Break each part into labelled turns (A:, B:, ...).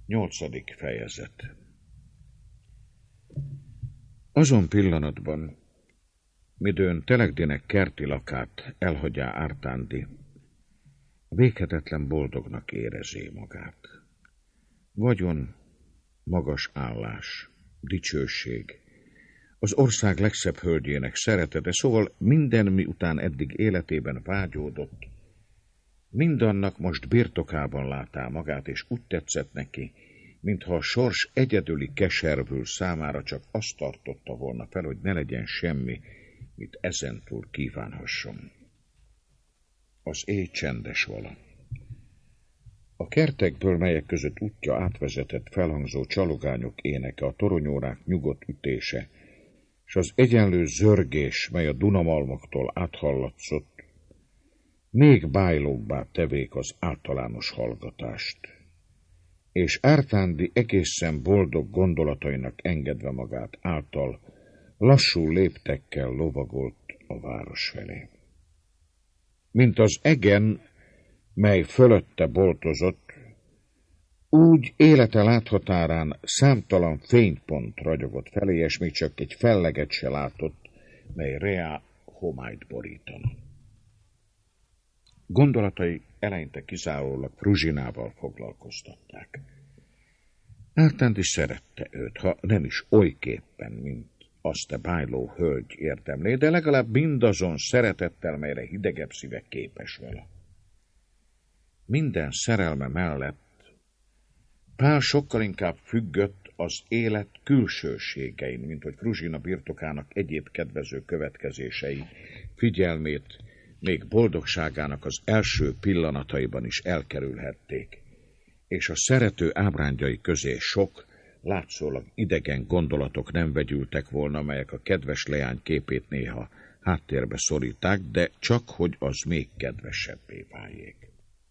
A: 8. fejezet. Azon pillanatban, midőn Telegdinek kerti lakát elhagyá Ártándi, véghetetlen boldognak érezi magát. Vagyon, magas állás, dicsőség, az ország legszebb hölgyének szeretete, szóval minden, miután eddig életében vágyódott, mindannak most birtokában látá magát, és úgy tetszett neki, mintha a sors egyedüli keservül számára csak azt tartotta volna fel, hogy ne legyen semmi, mit ezentúl kívánhasson. Az éj csendes vala. A kertekből, melyek között útja átvezetett, felhangzó csalogányok éneke, a toronyórák nyugodt ütése, és az egyenlő zörgés, mely a Dunamalmoktól áthallatszott, még bájlóbbá tevék az általános hallgatást, és Ártándi egészen boldog gondolatainak engedve magát által lassú léptekkel lovagolt a város felé. Mint az egen, mely fölötte boltozott, úgy élete láthatárán számtalan fénypont ragyogott felé, és még csak egy felleget se látott, mely reá homályt borítana. Gondolatai eleinte kizárólag Fruzsinával foglalkoztatták. Ártándi szerette őt, ha nem is olyképpen, mint azt a bájló hölgy érdemlé, de legalább mindazon szeretettel, melyre hidegebb szíve képes vele. Minden szerelme mellett Pál sokkal inkább függött az élet külsőségein, mint hogy Fruzsina birtokának egyéb kedvező következései figyelmét még boldogságának az első pillanataiban is elkerülhették, és a szerető ábrándjai közé sok, látszólag idegen gondolatok nem vegyültek volna, melyek a kedves leány képét néha háttérbe szoríták, de csak hogy az még kedvesebbé váljék.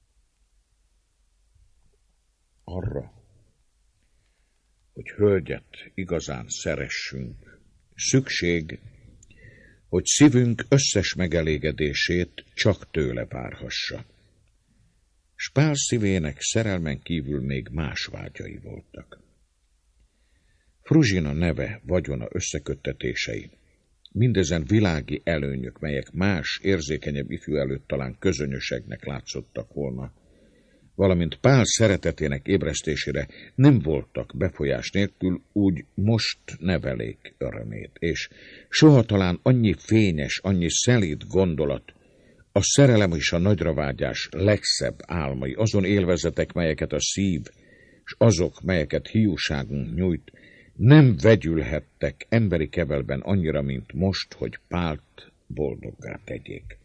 A: Arra, hogy hölgyet igazán szeressünk, szükség, hogy szívünk összes megelégedését csak tőle várhassa. S Pál szívének szerelmen kívül még más vágyai voltak. Fruzsina neve, vagyona, összeköttetései, mindezen világi előnyök, melyek más, érzékenyebb ifjú előtt talán közönyöseknek látszottak volna, valamint Pál szeretetének ébresztésére nem voltak befolyás nélkül, úgy most nevelék örömét, és soha talán annyi fényes, annyi szelíd gondolat, a szerelem és a nagyravágyás legszebb álmai, azon élvezetek, melyeket a szív, és azok, melyeket hiúságunk nyújt, nem vegyülhettek emberi kevelben annyira, mint most, hogy Pált boldoggá tegyék.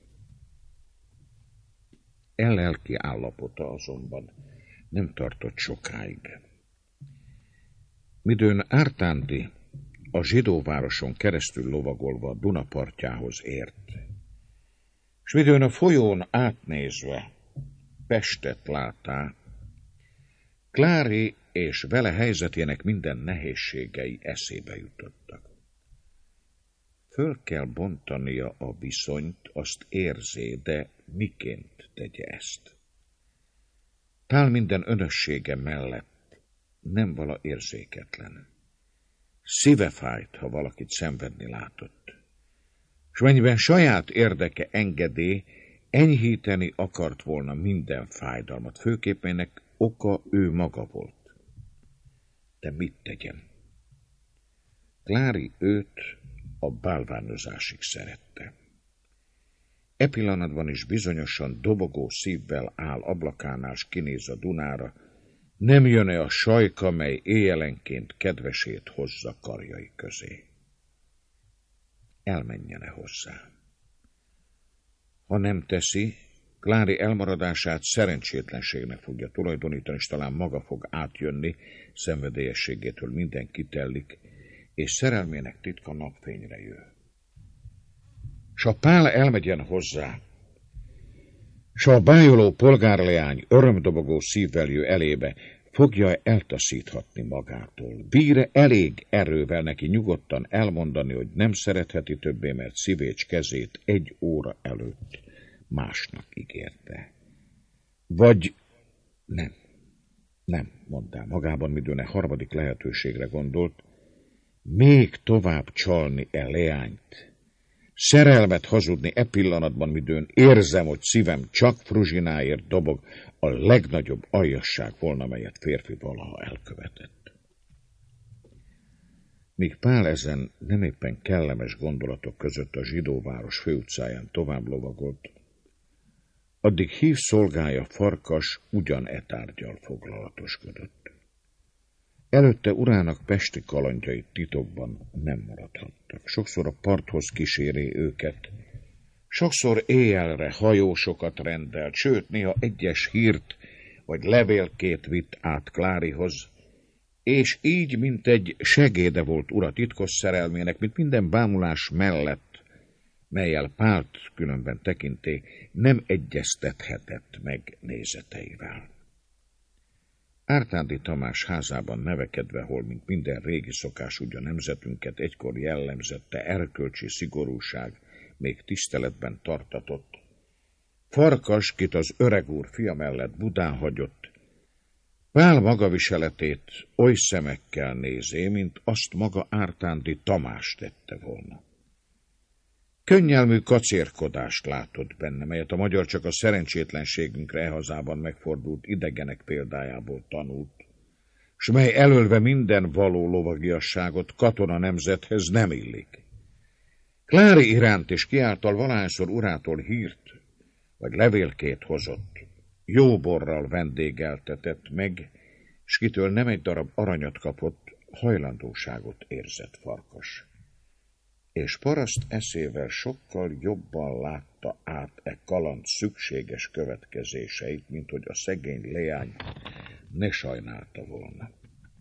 A: Lelki állapota azonban nem tartott sokáig. Midőn Ártándi a zsidóvároson keresztül lovagolva Duna partjához ért, s midőn a folyón átnézve Pestet látá, Klári és vele helyzetének minden nehézségei eszébe jutottak. Föl kell bontania a viszonyt, azt érzé, de miként tegye ezt? Pál minden önössége mellett nem vala érzéketlen. Szíve fájt, ha valakit szenvedni látott. S mennyiben saját érdeke engedély, enyhíteni akart volna minden fájdalmat, főképp ennek oka ő maga volt. De mit tegyen? Klári őt a bálványozásig szerette. E pillanatban is bizonyosan dobogó szívvel áll ablakánál, s kinéz a Dunára, nem jön-e a sajka, mely éjjelenként kedvesét hozza karjai közé. Elmenjene hozzá. Ha nem teszi, Klári elmaradását szerencsétlenségnek fogja tulajdonítani, és talán maga fog átjönni, szenvedélyességétől minden kitellik, és szerelmének titka napfényre jön. S ha Pál elmegyen hozzá, s a bájoló polgárleány örömdobogó szívvel jön elébe, fogja eltaszíthatni magától. Bír elég erővel neki nyugodtan elmondani, hogy nem szeretheti többé, mert szívécs kezét 1 óra előtt másnak ígérte. Vagy Nem, mondta magában, midőn harmadik lehetőségre gondolt, még tovább csalni leányt. Szerelmet hazudni pillanatban, midőn érzem, hogy szívem csak Fruzsináért dobog, a legnagyobb aljasság volna, melyet férfi valaha elkövetett. Míg Pál ezen nem éppen kellemes gondolatok között a zsidóváros főutcáján tovább lovagolt, addig hív szolgája Farkas ugyan tárggyal foglalatoskodott. Előtte urának pesti kalandjai titokban nem maradhattak. Sokszor a parthoz kíséré őket, sokszor éjjelre hajósokat rendelt, sőt, néha egyes hírt vagy levélkét vitt át Klárihoz, és így, mint egy segéde volt ura titkos szerelmének, mint minden bámulás mellett, mellyel Pált különben tekinté, nem egyeztethetett meg nézeteivel. Ártándi Tamás házában nevekedve, hol mint minden régi szokás ugyan nemzetünket egykor jellemzette erkölcsi szigorúság, még tiszteletben tartatott, Farkas, kit az öreg úr fia mellett Budán hagyott, Pál magaviseletét oly szemekkel nézé, mint azt maga Ártándi Tamás tette volna. Könnyelmű kacérkodást látott benne, melyet a magyar csak a szerencsétlenségünkre hazában megfordult idegenek példájából tanult, s mely elölve minden való lovagiasságot katona nemzethez nem illik. Klári iránt és kiáltal valahányszor urától hírt, vagy levélkét hozott, jóborral vendégeltetett meg, s kitől nem egy darab aranyat kapott, hajlandóságot érzett Farkas. És paraszt eszével sokkal jobban látta át kaland szükséges következéseit, mint hogy a szegény leány ne sajnálta volna.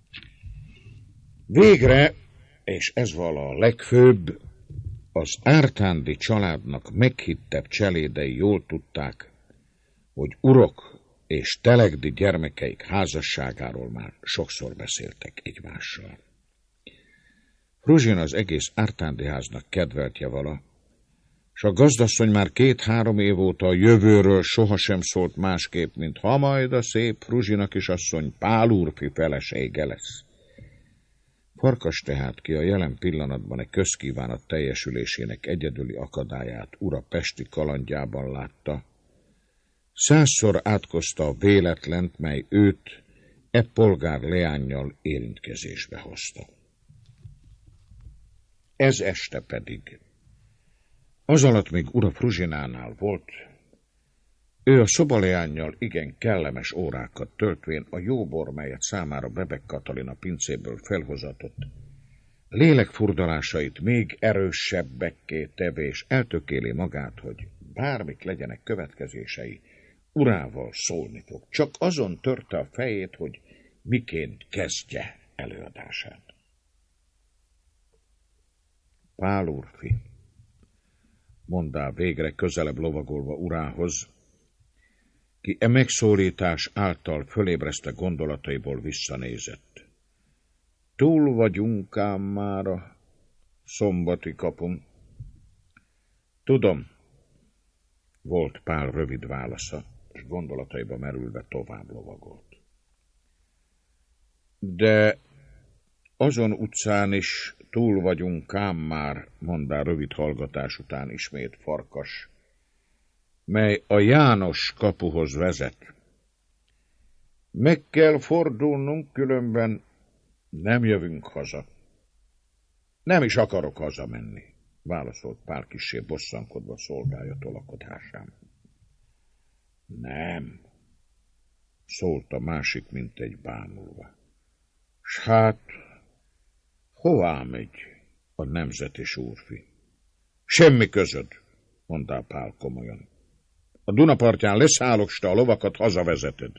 A: Végre, és ez vala a legfőbb, az Ártándi családnak meghittebb cselédei jól tudták, hogy urok és telegdi gyermekeik házasságáról már sokszor beszéltek egymással. Fruzsin az egész Ártándi háznak kedveltje vala, s a gazdasszony már 2-3 év óta a jövőről sohasem szólt másképp, mint ha majd a szép Fruzsina kisasszony Pál úrfi felesége lesz. Farkas tehát, ki a jelen pillanatban egy közkívánat teljesülésének egyedüli akadályát ura pesti kalandjában látta, 100-szor átkozta a véletlent, mely őt polgár leánnyal érintkezésbe hozta. Ez este pedig, azalatt még ura Fruzsinánál volt, ő a szobaleánnyal igen kellemes órákat töltvén a jóbor, melyet számára Bebek Katalin a pincéből felhozatott, lélekfurdalásait még erősebbekké tevés eltökéli magát, hogy bármik legyenek következései, urával szólni fog. Csak azon törte a fejét, hogy miként kezdje előadását. Pál úrfi, mondá végre közelebb lovagolva urához, ki megszólítás által fölébreszte gondolataiból visszanézett. Túl vagyunk ám már a szombati kapun. Tudom, volt Pál rövid válasza, és gondolataiba merülve tovább lovagolt. De azon utcán is túl vagyunk ám már, mondá rövid hallgatás után ismét Farkas, mely a János kapuhoz vezet. Meg kell fordulnunk, különben nem jövünk haza. Nem is akarok hazamenni, válaszolt Pál kissé bosszankodva szolgája tolakodásán. Nem, szólt a másik, mint egy bámulva. S hát, hová megy a nemzeti úrfi? Semmi közöd, mondta Pál komolyan. A Dunapartján leszállok, s te a lovakat hazavezeted.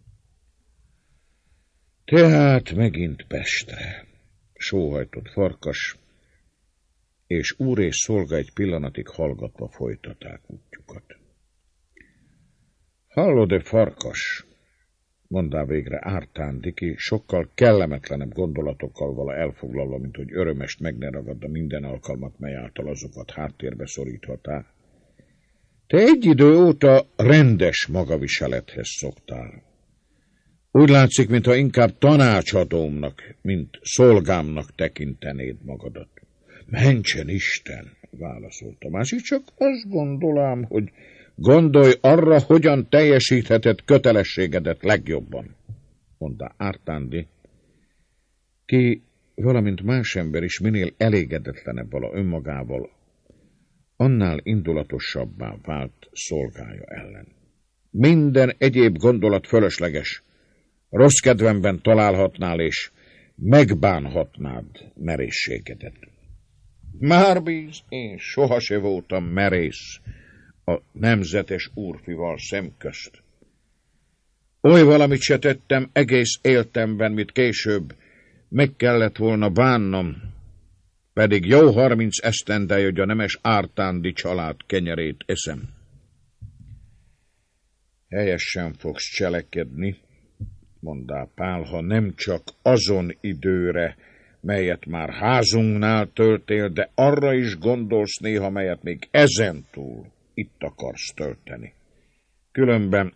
A: Tehát megint Pestre, sóhajtott Farkas, és úr és szolga egy pillanatig hallgatva folytatták útjukat. Hallod-e, Farkas, mondá végre Ártándi, ki sokkal kellemetlenebb gondolatokkal vala elfoglalva, mint hogy örömest meg ne ragadda minden alkalmat, mely által azokat háttérbe szoríthatá. Te egy idő óta rendes magaviselethez szoktál. Úgy látszik, mintha inkább tanácsadómnak, mint szolgámnak tekintenéd magadat. Mentsen Isten, válaszolt a másik, csak azt gondolám, hogy gondolj arra, hogyan teljesítheted kötelességedet legjobban, mondta Ártándi, ki, valamint más ember is minél elégedetlenebb vala önmagával, annál indulatosabbá vált szolgája ellen. Minden egyéb gondolat fölösleges. Rossz kedvemben találhatnál, és megbánhatnád merészségedet. Márbíz, én soha se voltam merész a nemzetes úrfival szemközt. Oly valamit se tettem egész életemben, mit később meg kellett volna bánnom, pedig jó 30 esztendeje, hogy a nemes Ártándi család kenyerét eszem. Helyesen fogsz cselekedni, mondta Pál, ha nem csak azon időre, melyet már házunknál töltél, de arra is gondolsz néha, melyet még ezentúl itt akarsz tölteni. Különben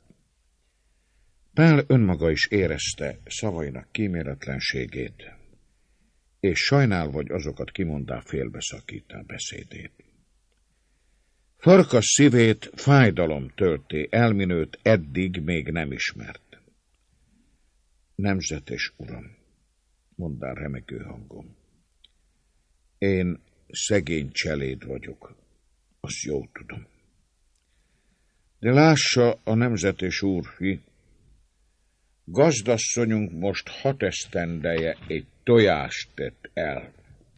A: Pál önmaga is érezte szavainak kíméletlenségét, és sajnálva, hogy azokat kimondá, félbeszakítá beszédét. Farkas szívét fájdalom tölté, elminőt eddig még nem ismert. Nemzetes uram, mondta remegő hangon, én szegény cseléd vagyok, azt jól tudom. De lássa a nemzetes úrfi, gazdasszonyunk most 6 esztendeje egy tojást tett el.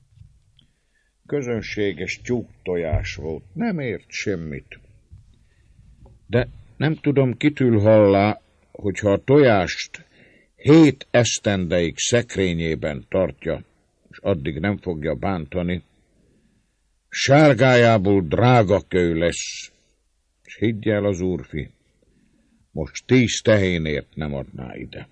A: Közönséges tyúk tojás volt, nem ért semmit. De nem tudom, kitől hallá, hogyha a tojást 7 esztendeig szekrényében tartja, és addig nem fogja bántani, sárgájából drága kő lesz, és higgy el az úrfi, most 10 tehénért nem adná ide.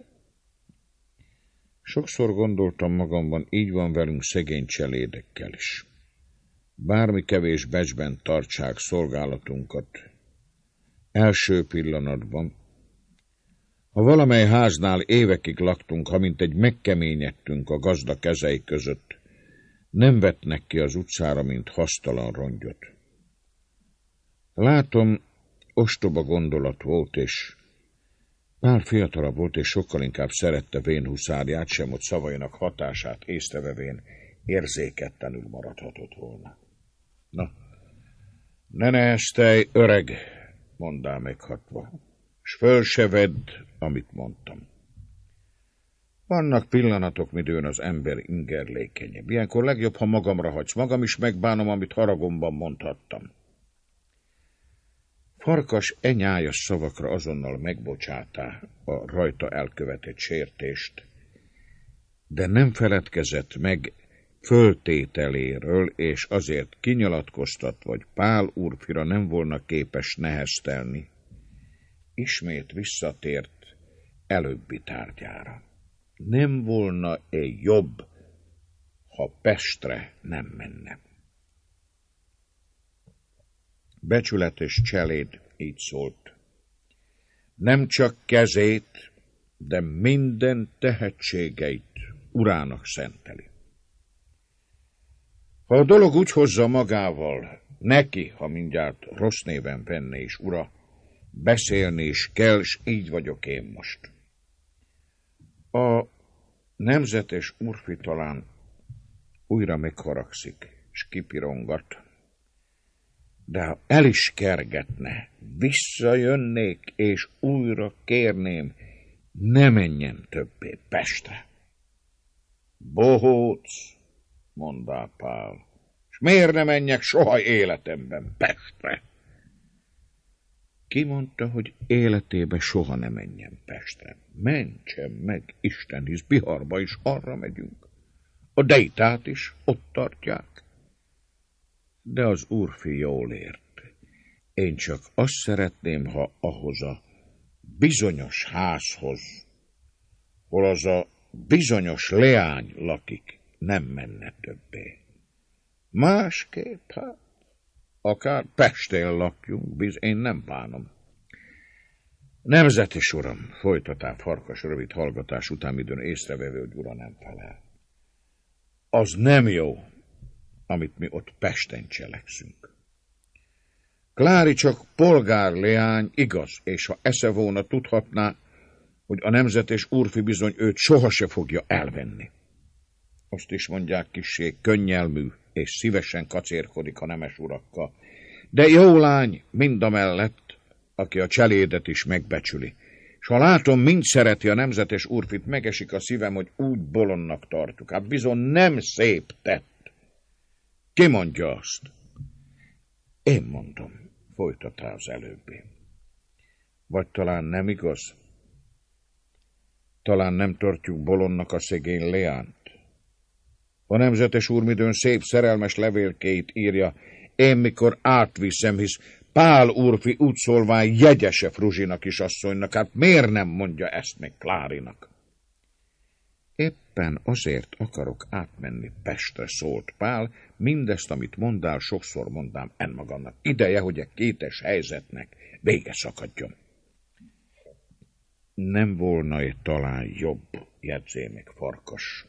A: Sokszor gondoltam magamban, így van velünk szegény cselédekkel is. Bármi kevés becsben tartsák szolgálatunkat. Első pillanatban, ha valamely háznál évekig laktunk, ha mintegy megkeményedtünk a gazda kezei között, nem vetnek ki az utcára, mint hasztalan rongyot. Látom, ostoba gondolat volt, és Pál fiatalabb volt, és sokkal inkább szerette vén huszárját, sem ott szavainak hatását észrevevén érzéketlenül maradhatott volna. Na, ne neheztelj, öreg, mondá meghatva, s föl se vedd, amit mondtam. Vannak pillanatok, midőn az ember ingerlékenyebb. Ilyenkor legjobb, ha magamra hagysz. Magam is megbánom, amit haragomban mondhattam. Farkas nyájas szavakra azonnal megbocsátá a rajta elkövetett sértést, de nem feledkezett meg föltételéről, és azért kinyilatkoztatva, hogy Pál úrfira nem volna képes neheztelni, ismét visszatért előbbi tárgyára. Nem volna-e jobb, ha Pestre nem menne? Becsületes cseléd így szólt. Nem csak kezét, de minden tehetségeit urának szenteli. Ha a dolog úgy hozza magával, neki, ha mindjárt rossz néven venné is ura, beszélni is kell, s így vagyok én most. A nemzetes úrfi talán újra megharagszik, s kipirongat, de ha el is kergetne, visszajönnék, és újra kérném, ne menjen többé Pestre. Bohóc, mondá Pál, és miért ne menjek soha életemben Pestre? Ki mondta, hogy életébe soha ne menjen Pestre? Mentsen meg Isten, hisz Biharba is arra megyünk. A dejtát is ott tartják. De az úrfi jól ért. Én csak azt szeretném, ha ahhoz a bizonyos házhoz, hol az a bizonyos leány lakik, nem menne többé. Másképp, hát, akár Pestén lakjunk, én nem bánom. Nemzet is, uram, folytatá Farkas rövid hallgatás után, midőn észrevevő, hogy ura nem felel. Az nem jó, amit mi ott Pesten cselekszünk. Klári csak polgárleány, igaz, és ha esze volna, tudhatná, hogy a nemzet és úrfi bizony őt soha se fogja elvenni. Azt is mondják, kissé könnyelmű, és szívesen kacérkodik a nemes urakkal. De jó lány mindamellett, aki a cselédet is megbecsüli. S ha látom, mind szereti a nemzet és úrfit, megesik a szívem, hogy úgy bolondnak tartjuk. Hát bizony nem szép tett. Ki mondja azt? Én mondom, folytatta az előbbi. Vagy talán nem igaz? Talán nem tartjuk bolondnak a szegény Leánt? A nemzetes úr midőn szép szerelmes levélkeit írja, én mikor átviszem, hisz Pál úrfi úgy szólván jegyese Fruzsinak is asszonynak, hát miért nem mondja ezt még Klárinak? Éppen azért akarok átmenni Pestre, szólt Pál, mindezt, amit mondál, sokszor mondám magamnak. Ideje, hogy a kétes helyzetnek vége szakadjon. Nem volna-e talán jobb, jegyzé meg Farkas,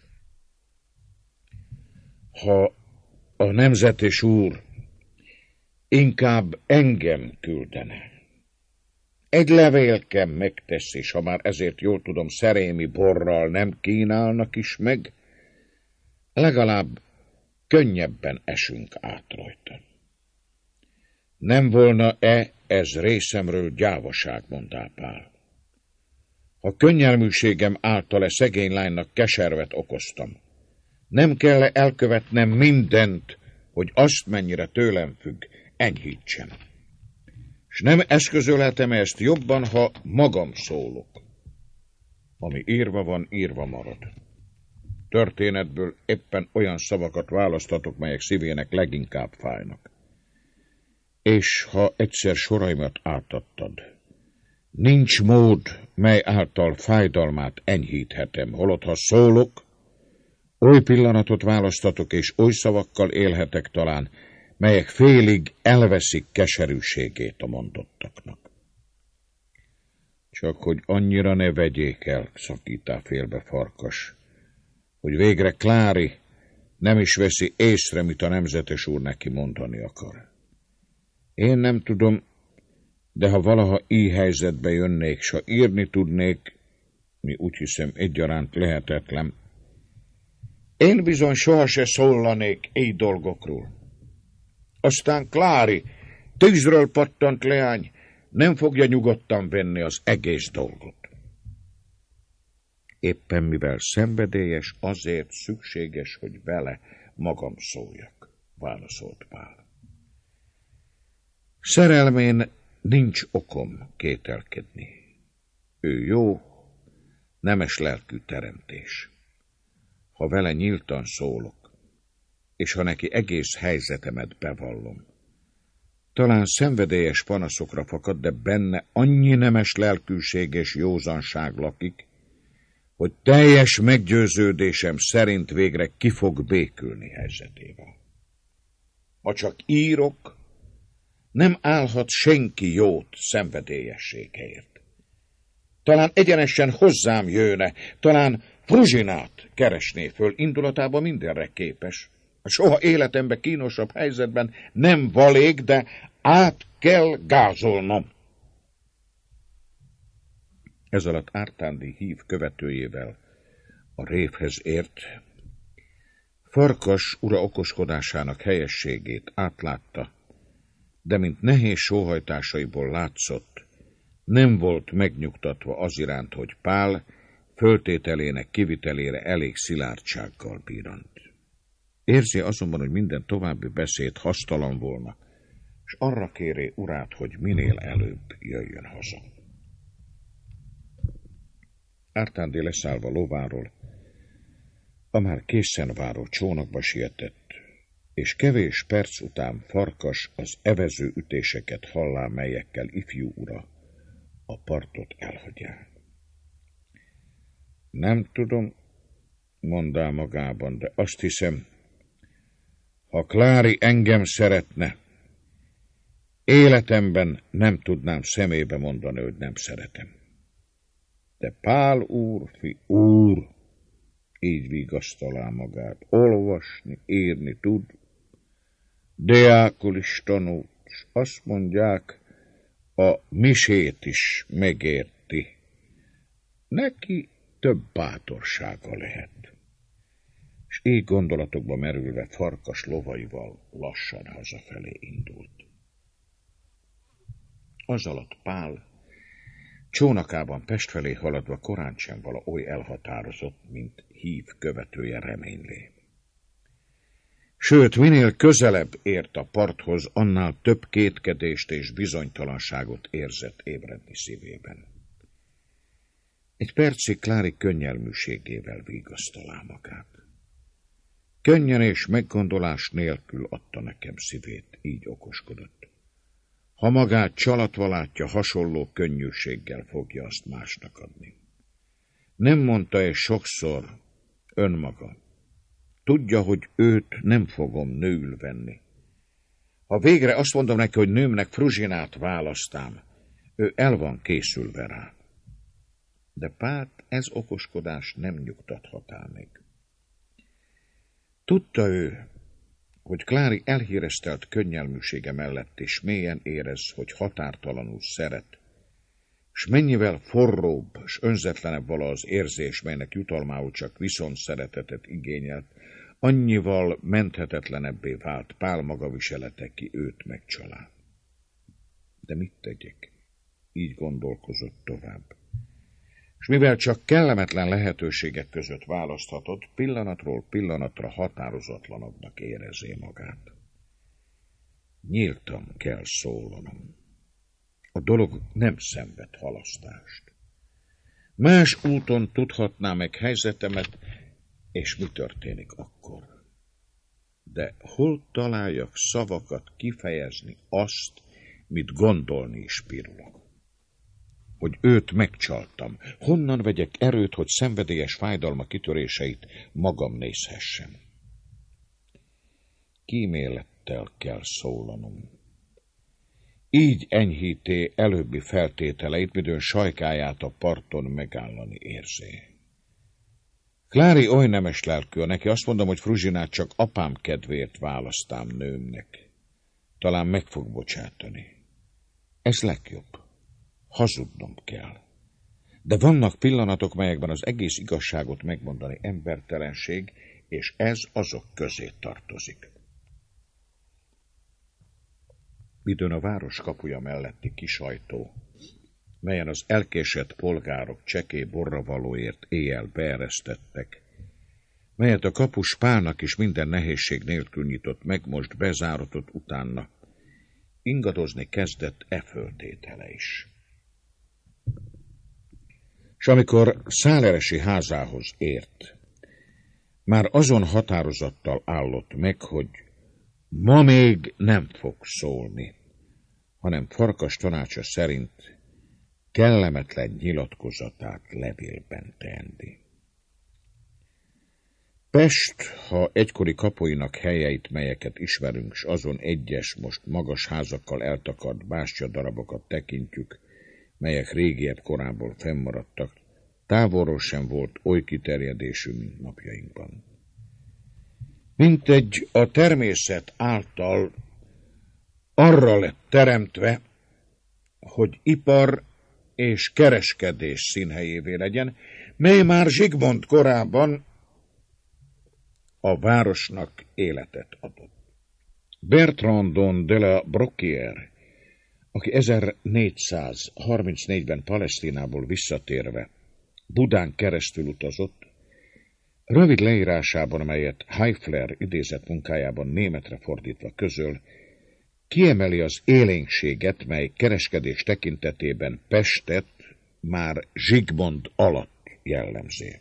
A: ha a nemzetes úr inkább engem küldene. Egy levélkem megtesz, és ha már ezért jól tudom, szerémi borral nem kínálnak is meg, legalább könnyebben esünk át rajta. Nem volna-e ez részemről gyávaság, mondá Pál? Ha könnyelműségem által szegény lánynak keservet okoztam, nem kell elkövetnem mindent, hogy azt, mennyire tőlem függ, enyhítsem. És nem eszközölhetem ezt jobban, ha magam szólok. Ami írva van, írva marad. Történetből éppen olyan szavakat választatok, melyek szívének leginkább fájnak. És ha egyszer soraimat átadtad, nincs mód, mely által fájdalmát enyhíthetem, holott ha szólok, oly pillanatot választatok, és oly szavakkal élhetek talán, melyek félig elveszik keserűségét a mondottaknak. Csak hogy annyira ne vegyék el, szakítá félbe Farkas, hogy végre Klári nem is veszi észre, mit a nemzetes úr neki mondani akar. Én nem tudom, de ha valaha így helyzetbe jönnék, s ha írni tudnék, mi úgy hiszem egyaránt lehetetlen, én bizony soha se szóllanék így dolgokról. Aztán Klári, tűzről pattant leány, nem fogja nyugodtan venni az egész dolgot. Éppen mivel szenvedélyes, azért szükséges, hogy vele magam szóljak, válaszolt Pál. Szerelmén nincs okom kételkedni. Ő jó, nemes lelkű teremtés. Ha vele nyíltan szólok, és ha neki egész helyzetemet bevallom, talán szenvedélyes panaszokra fakad, de benne annyi nemes lelkűség és józanság lakik, hogy teljes meggyőződésem szerint végre ki fog békülni helyzetével. Ha csak írok, nem állhat senki jót szenvedélyességért. Talán egyenesen hozzám jönne, talán Fruzsinát keresné föl, indulatában mindenre képes. Soha életemben kínosabb helyzetben nem valék, de át kell gázolnom. Ez alatt Ártándi hív követőjével a révhez ért. Farkas ura okoskodásának helyességét átlátta, de mint nehéz sóhajtásaiból látszott, nem volt megnyugtatva az iránt, hogy Pál föltételének kivitelére elég szilárdsággal bírant. Érzi azonban, hogy minden további beszéd hasztalan volna, és arra kéré urát, hogy minél előbb jöjjön haza. Ártándi leszállva lováról, a már készen váró csónakba sietett, és kevés perc után Farkas az evező ütéseket hallá, melyekkel ifjú ura a partot elhagyja. Nem tudom, mondá magában, de azt hiszem, ha Klári engem szeretne, Életemben nem tudnám szemébe mondani, hogy nem szeretem. De Pál úrfi úr, így vigasztalá magát, olvasni, írni tud, deákul is tanult, s azt mondják, a misét is megérti. Neki több bátorsága lehet. És így gondolatokba merülve farkas lovaival lassan hazafelé indult. Azalatt Pál csónakában Pest felé haladva korántsem vala oly elhatározott, mint hív követője reménylé. Sőt, minél közelebb ért a parthoz, annál több kétkedést és bizonytalanságot érzett ébredni szívében. Egy percig Klári könnyelműségével vigasztalá magát. Könnyen és meggondolás nélkül adta nekem szívét, így okoskodott. Ha magát csalatva látja, hasonló könnyűséggel fogja azt másnak adni. Nem mondta és sokszor önmaga. Tudja, hogy őt nem fogom nőül venni. Ha végre azt mondom neki, hogy nőmnek Fruzsinát választám, ő el van készülve rá. De Pát ez okoskodás nem nyugtathatá meg. Tudta ő, hogy Klári elhíresztelt könnyelműsége mellett is mélyen érez, hogy határtalanul szeret, s mennyivel forróbb s önzetlenebb vala az érzés, melynek jutalmául csak viszont szeretetet igényelt, annyival menthetetlenebbé vált Pál magaviselete, ki őt megcsalá. De mit tegyek? Így gondolkozott tovább. És mivel csak kellemetlen lehetőségek között választhatott, pillanatról pillanatra határozatlanabbnak érezé magát. Nyíltan kell szólanom. A dolog nem szenved halasztást. Más úton tudhatná meg helyzetemet, és mi történik akkor? De hol találjak szavakat kifejezni azt, mit gondolni is pirulok? Hogy őt megcsaltam. Honnan vegyek erőt, hogy szenvedélyes fájdalma kitöréseit magam nézhessem? Kímélettel kell szólanom. Így enyhíté előbbi feltételeit, midőn sajkáját a parton megállani érzé. Klári oly nemes lelkű, neki azt mondom, hogy Fruzsinát csak apám kedvéért választám nőmnek. Talán meg fog bocsátani. Ez legjobb. Hazudnom kell. De vannak pillanatok, melyekben az egész igazságot megmondani embertelenség, és ez azok közé tartozik. Midőn a város kapuja melletti kis ajtó, melyen az elkésett polgárok csekély borravalóért éjjel beeresztettek, melyet a kapus Pálnak is minden nehézség nélkül nyitott meg, most bezáratott utána, ingadozni kezdett föltétele is. S amikor Száleresi házához ért, már azon határozattal állott meg, hogy ma még nem fog szólni, hanem Farkas tanácsa szerint kellemetlen nyilatkozatát levélben tendi. Pest, ha egykori kapuinak helyeit, melyeket ismerünk, s azon egyes, most magas házakkal eltakart bástyadarabokat tekintjük, melyek régiebb korából fennmaradtak, távolról sem volt oly kiterjedésű, mint napjainkban. Mintegy a természet által arra lett teremtve, hogy ipar és kereskedés színhelyévé legyen, mely már Zsigmond korában a városnak életet adott. Bertrandon de la Brocquière, aki 1434-ben Palesztinából visszatérve Budán keresztül utazott, rövid leírásában, melyet Heifler idézett munkájában németre fordítva közöl, kiemeli az élénkséget, mely kereskedés tekintetében Pestet már Zsigmond alatt jellemzi.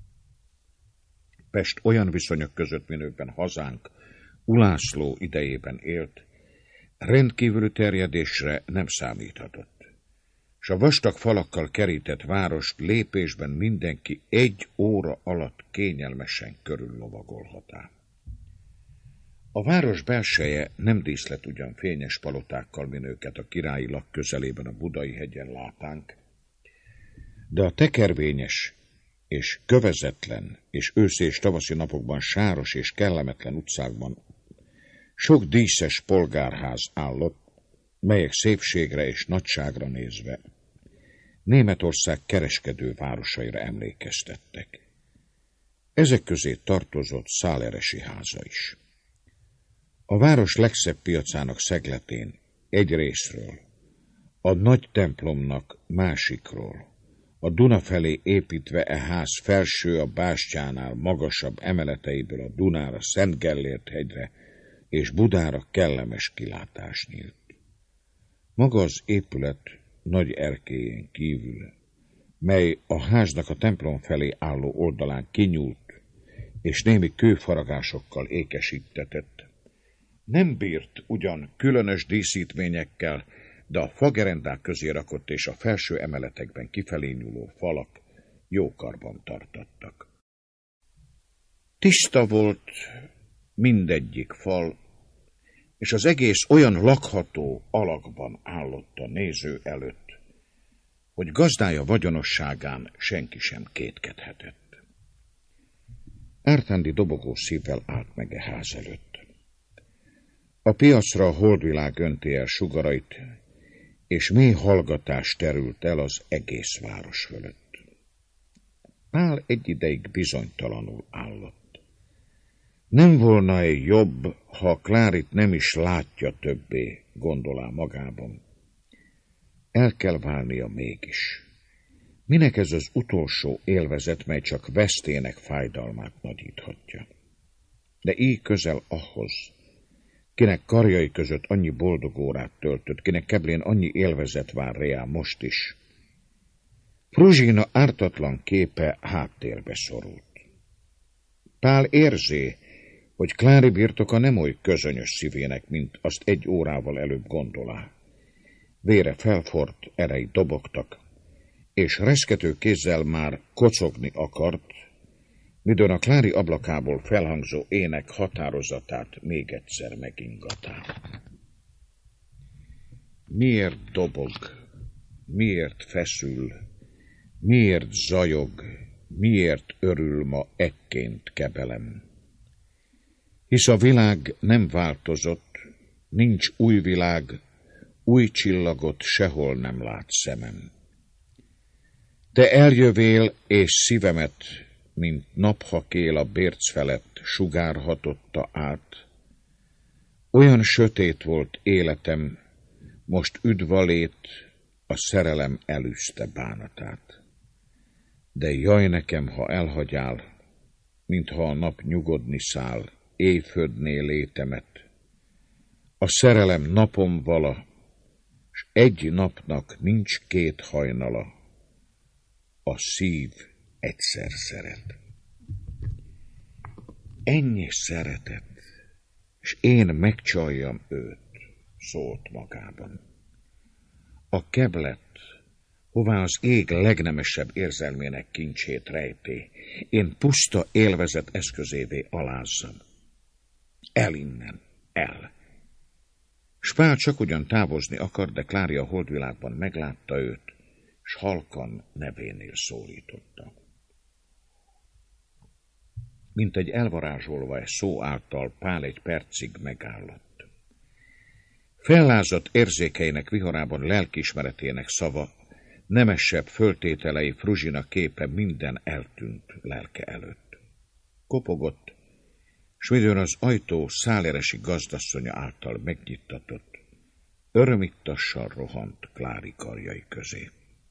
A: Pest olyan viszonyok között, minőkben hazánk Ulászló idejében élt, rendkívüli terjedésre nem számíthatott, s a vastag falakkal kerített várost lépésben mindenki 1 óra alatt kényelmesen körüllovagolhatá. A város belseje nem díszlet ugyan fényes palotákkal, mint őket a királyi lak közelében a Budai hegyen látánk, de a tekervényes és kövezetlen és őszi és tavaszi napokban sáros és kellemetlen utcákban sok díszes polgárház állott, melyek szépségre és nagyságra nézve Németország kereskedő városaira emlékeztettek. Ezek közé tartozott Száleresi háza is. A város legszebb piacának szegletén egy részről, a nagy templomnak másikról, a Duna felé építve e ház felső a bástyánál magasabb emeleteiből a Dunára, Szent Gellért hegyre és Budára kellemes kilátás nyílt. Maga az épület nagy erkélyén kívül, mely a háznak a templom felé álló oldalán kinyúlt, és némi kőfaragásokkal ékesítetett, nem bírt ugyan különös díszítményekkel, de a fagerendák közé rakott és a felső emeletekben kifelé nyúló falak jó karban tartottak. Tiszta volt mindegyik fal, és az egész olyan lakható alakban állott a néző előtt, hogy gazdája vagyonosságán senki sem kétkedhetett. Ártándi dobogó szívvel állt meg a ház előtt. A piacra a holdvilág önti el sugarait, és mély hallgatás terült el az egész város fölött. Pál egy ideig bizonytalanul állott. Nem volna-e jobb, ha Klárit nem is látja többé, gondolá magában. El kell válnia mégis. Minek ez az utolsó élvezet, mely csak vesztének fájdalmát nagyíthatja? De így közel ahhoz, kinek karjai között annyi boldog órát töltött, kinek keblén annyi élvezet vár reá most is. Fruzsina ártatlan képe háttérbe szorult. Pál érzi, hogy Klári birtoka nem oly közönyös szívének, mint azt egy órával előbb gondolá. Vére felforrt, erei dobogtak, és reszkető kézzel már kocogni akart, midőn a Klári ablakából felhangzó ének határozatát még egyszer megingatá. Miért dobog, miért feszül, miért zajog, miért örül ma ekként kebelem? Hisz a világ nem változott, nincs új világ, új csillagot sehol nem lát szemem. Te eljövél, és szívemet, mint naphakél a bérc felett sugárhatotta át. Olyan sötét volt életem, most üdvalét, a szerelem elűzte bánatát. De jaj nekem, ha elhagyál, mintha a nap nyugodni száll, éjföldné létemet. A szerelem napom vala, s egy napnak nincs két hajnala. A szív egyszer szeret. Ennyi szeretet, s én megcsaljam őt, szólt magában. A keblet, hová az ég legnemesebb érzelmének kincsét rejté, én puszta élvezet eszközévé alázzam. El innen, el. S Pál csak ugyan távozni akar, de Klári a holdvilágban meglátta őt, s halkan nevénél szólította. Mint egy elvarázsolva egy szó által Pál egy percig megállott. Fellázadt érzékeinek viharában lelkiismeretének szava, nemesebb föltételei Fruzsina képe minden eltűnt lelke előtt. Kopogott, s midőn az ajtó száleresi gazdasszonya által megnyittatott, örömittassal rohant Klári karjai közé.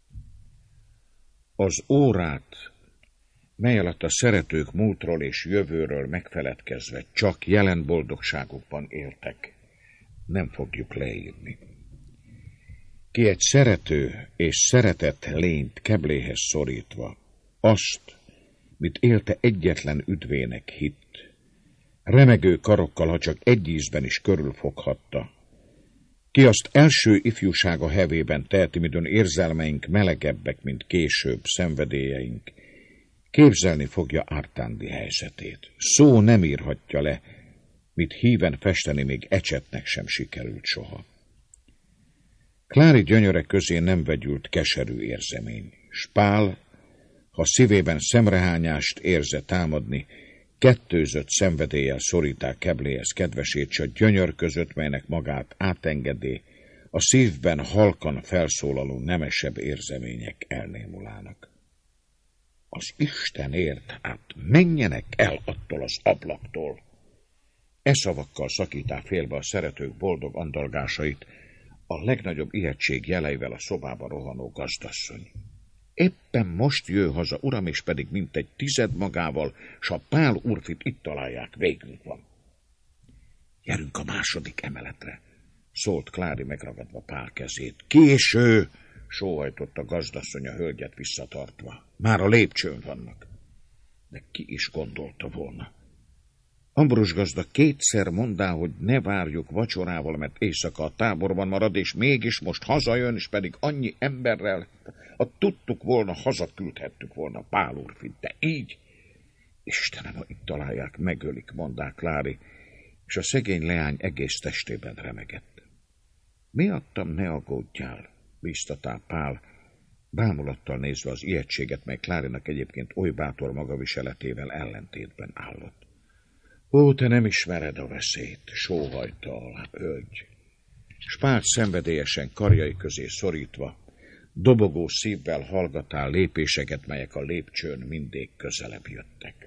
A: Az órát, mely alatt a szeretők múltról és jövőről megfeledkezve csak jelen boldogságukban éltek, nem fogjuk leírni. Ki egy szerető és szeretett lényt kebléhez szorítva, azt, mit élte egyetlen üdvének hitt, remegő karokkal, ha csak egy ízben is körülfoghatta, ki azt első ifjúsága hevében teheti, midőn érzelmeink melegebbek, mint később szenvedélyeink, képzelni fogja Ártándi helyzetét. Szó nem írhatja le, mit híven festeni még ecsetnek sem sikerült soha. Klári gyönyörek közé nem vegyült keserű érzemény, s Pál, ha szívében szemrehányást érze támadni, kettőzött szenvedéllyel szorítál kebléhez kedvesét, s a gyönyör között, melynek magát átengedé, a szívben halkan felszólaló nemesebb érzemények elnémulának. Az Istenért, hát menjenek el attól az ablaktól! E szavakkal szakítál félbe a szeretők boldog andalgásait, a legnagyobb ijegység jeleivel a szobába rohanó gazdasszony. Éppen most jő haza, uram, és pedig mintegy 10 magával, s a Pál úrfit itt találják, végünk van. Gyerünk a második emeletre, szólt Klári megragadva Pál kezét. Késő, sóhajtott a gazdasszony a hölgyet visszatartva. Már a lépcsőn vannak. De ki is gondolta volna? Ambrus gazda 2-szer mondá, hogy ne várjuk vacsorával, mert éjszaka a táborban marad, és mégis most hazajön, és pedig annyi emberrel, ha tudtuk volna, hazaküldhettük volna Pál úrfit, de így, Istenem, ha itt találják, megölik, mondá Klári, és a szegény leány egész testében remegett. Miattam ne aggódjál, bíztatá Pál, bámulattal nézve az ijegységet, mely Klárinak egyébként oly bátor magaviseletével ellentétben állott. Ó, te nem ismered a veszélyt, sóhajta a hölgy. S Pált szenvedélyesen karjai közé szorítva, dobogó szívvel hallgatál lépéseket, melyek a lépcsőn mindig közelebb jöttek.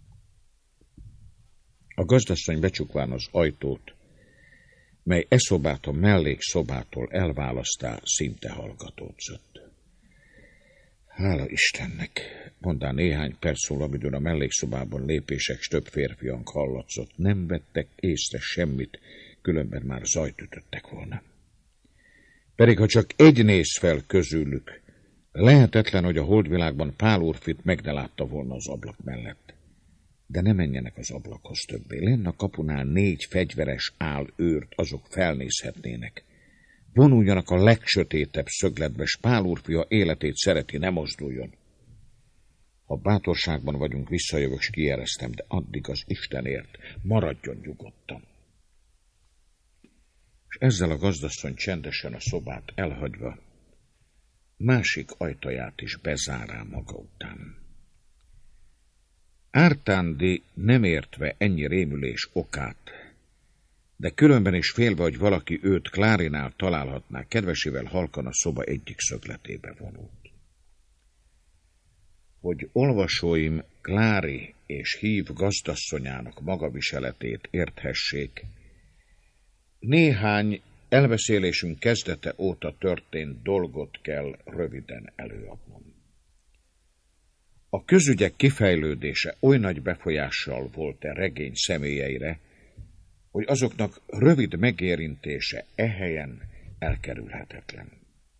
A: A gazdasszony becsukván az ajtót, mely e szobát a mellékszobától elválasztál, szinte hallgatódzott. Hála Istennek, mondá néhány perc szól, amidőn a mellékszobában lépések s több férfiank hallatszott. Nem vettek észre semmit, különben már zajt ütöttek volna. Pedig ha csak egy néz fel közülük, lehetetlen, hogy a holdvilágban Pál úrfit meg ne látta volna az ablak mellett. De ne menjenek az ablakhoz többé. Lenn a kapunál 4 fegyveres áll őrt, azok felnézhetnének. Vonuljanak a legsötétebb szögletbe, s Pál úrfia életét szereti, ne mozduljon. Ha bátorságban vagyunk, visszajövök, s kijeleztem, de addig az Istenért maradjon nyugodtan. És ezzel a gazdasszony csendesen a szobát elhagyva, másik ajtaját is bezárá maga után. Ártándi nem értve ennyi rémülés okát, de különben is félve, hogy valaki őt Klárinál találhatná, kedvesével halkan a szoba egyik szögletébe vonult. Hogy olvasóim Klári és hív gazdasszonyának magaviseletét érthessék, néhány elbeszélésünk kezdete óta történt dolgot kell röviden előadnom. A közügyek kifejlődése oly nagy befolyással volt a regény személyeire, hogy azoknak rövid megérintése ehelyen elkerülhetetlen.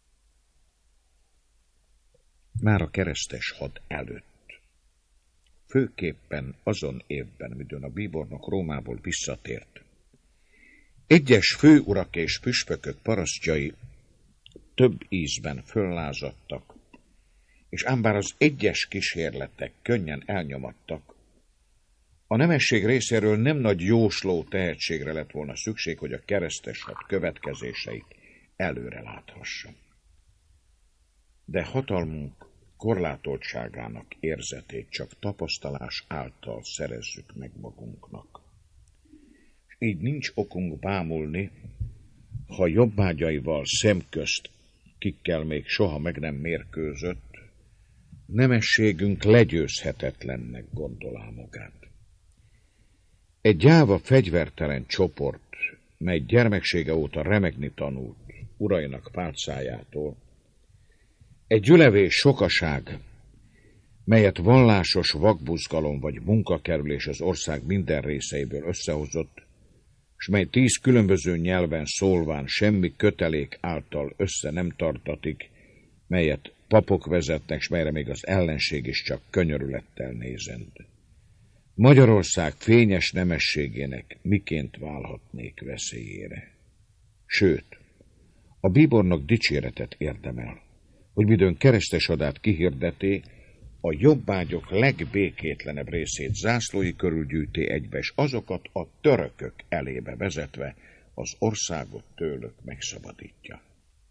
A: Már a keresztes had előtt, főképpen azon évben, midőn a bíbornok Rómából visszatért, egyes főurak és püspökök parasztjai több ízben föllázadtak, és ám bár az egyes kísérletek könnyen elnyomadtak, a nemesség részéről nem nagy jósló tehetségre lett volna szükség, hogy a keresztes had következéseit előre láthassa. De hatalmunk korlátoltságának érzetét csak tapasztalás által szerezzük meg magunknak. Így nincs okunk bámulni, ha jobbágyaival szemközt, kikkel még soha meg nem mérkőzött, nemességünk legyőzhetetlennek gondolá magát. Egy gyáva fegyvertelen csoport, mely gyermeksége óta remegni tanult urainak pálcájától, egy gyülevés sokaság, melyet vallásos vakbuzgalom vagy munkakerülés az ország minden részeiből összehozott, s mely 10 különböző nyelven szólván semmi kötelék által össze nem tartatik, melyet papok vezetnek, s melyre még az ellenség is csak könyörülettel nézend. Magyarország fényes nemességének miként válhatnék veszélyére. Sőt, a bíbornok dicséretet érdemel, hogy midőn keresztes hadát kihirdeté, a jobbágyok legbékétlenebb részét zászlói körül gyűjti egybe, és azokat a törökök elébe vezetve az országot tőlük megszabadítja.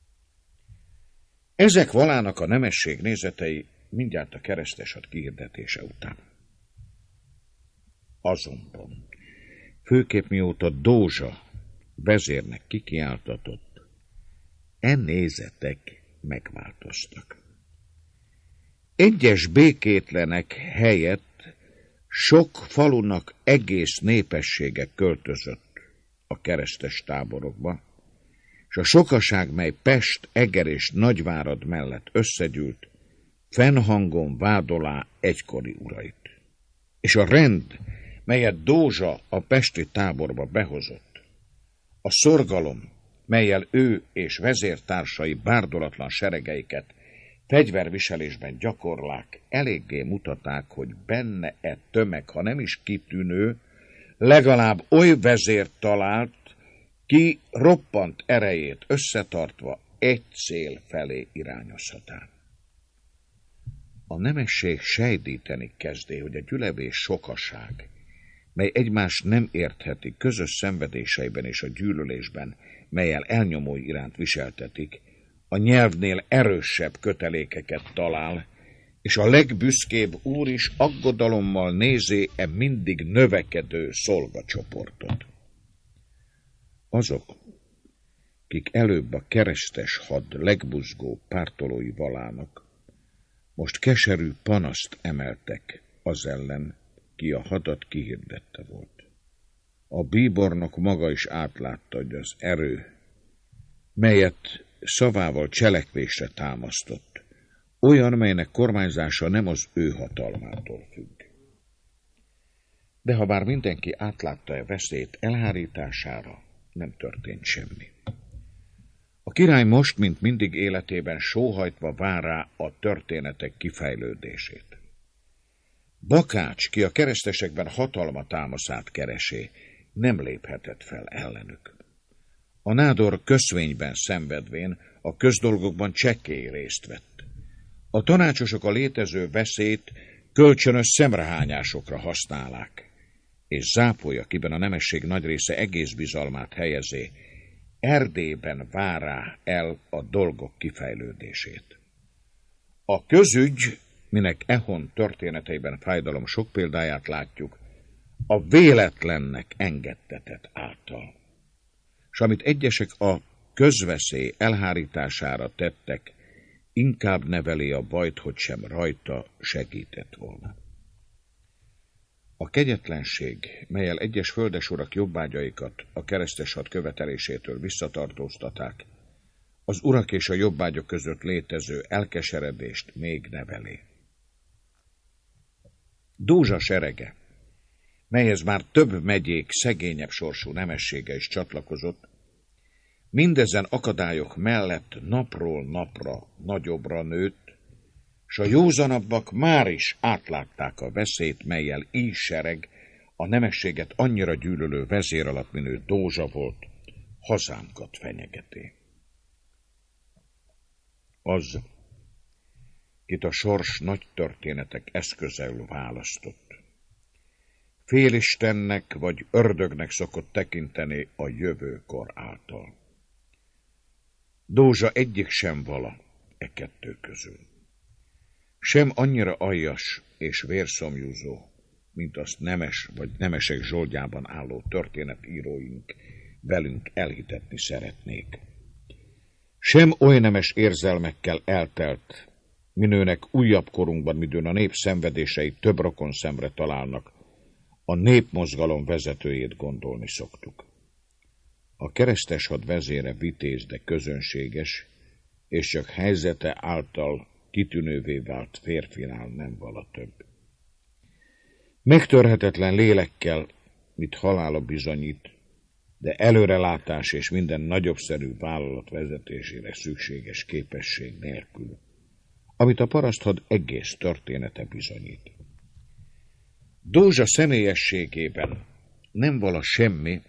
A: Ezek valának a nemesség nézetei mindjárt a kereszteshad kihirdetése után. Azonban, főképp mióta Dózsa vezérnek kikiáltatott, nézetek megváltoztak. Egyes békétlenek helyett sok falunak egész népessége költözött a keresztes táborokba, és a sokaság, mely Pest, Eger és Nagyvárad mellett összegyűlt, fennhangon vádolá egykori urait. És a rend, melyet Dózsa a pesti táborba behozott, a szorgalom, mellyel ő és vezértársai bárdolatlan seregeiket fegyverviselésben gyakorlák, eléggé mutaták, hogy benne tömeg, ha nem is kitűnő, legalább oly vezért talált, ki roppant erejét összetartva egy cél felé irányozhatán. A nemesség sejdíteni kezdé, hogy a gyülevés sokaság, mely egymást nem értheti közös szenvedéseiben és a gyűlölésben, mellyel elnyomói iránt viseltetik, a nyelvnél erősebb kötelékeket talál, és a legbüszkébb úr is aggodalommal nézi mindig növekedő szolgacsoportot. Azok, kik előbb a keresztes had legbuzgó pártolói valának, most keserű panaszt emeltek az ellen, ki a hadat kihirdette volt. A bíbornok maga is átlátta, hogy az erő, melyet szavával cselekvésre támasztott, olyan, melynek kormányzása nem az ő hatalmától függ. De ha bár mindenki átlátta a veszélyt elhárítására, nem történt semmi. A király most, mint mindig életében, sóhajtva vár rá a történetek kifejlődését. Bakács, ki a keresztesekben hatalma támaszát keresé, nem léphetett fel ellenük. A nádor köszvényben szenvedvén a közdolgokban csekkély részt vett. A tanácsosok a létező veszélyt kölcsönös szemrehányásokra használák, és zápolja, kiben a nemesség nagy része egész bizalmát helyezé, Erdélyben vár rá el a dolgok kifejlődését. A közügy, minek ehon történeteiben fájdalom sok példáját látjuk, a véletlennek engedtetett által. S amit egyesek a közveszély elhárítására tettek, inkább neveli a bajt, hogy sem rajta segített volna. A kegyetlenség, mellyel egyes földesurak jobbágyaikat a keresztes had követelésétől visszatartóztaták, az urak és a jobbágyok között létező elkeseredést még neveli. Dózsa serege, melyhez már több megyék szegényebb sorsú nemessége is csatlakozott, mindezen akadályok mellett napról napra nagyobbra nőtt, s a józanabbak már is átlátták a veszélyt, mellyel így sereg, a nemességet annyira gyűlölő vezér alatt minő Dózsa volt, hazámkat fenyegeti. Az, kit a sors nagy történetek eszközeül választott, félistennek vagy ördögnek szokott tekinteni a jövőkor által. Dózsa egyik sem vala kettő közül. Sem annyira aljas és vérszomjúzó, mint azt Nemes vagy Nemesek Zsoldjában álló történetíróink velünk elhitetni szeretnék. Sem oly nemes érzelmekkel eltelt, minőnek újabb korunkban, midőn a nép szenvedései több rokon szemre találnak, a népmozgalom vezetőjét gondolni szoktuk. A kereszteshad vezére vitéz, de közönséges, és csak helyzete által kitűnővé vált férfinál nem vala több. Megtörhetetlen lélekkel, mit halála bizonyít, de előrelátás és minden nagyobbszerű vállalat vezetésére szükséges képesség nélkül, amit a paraszthad egész története bizonyít. Dózsa személyességében nem vala semmi,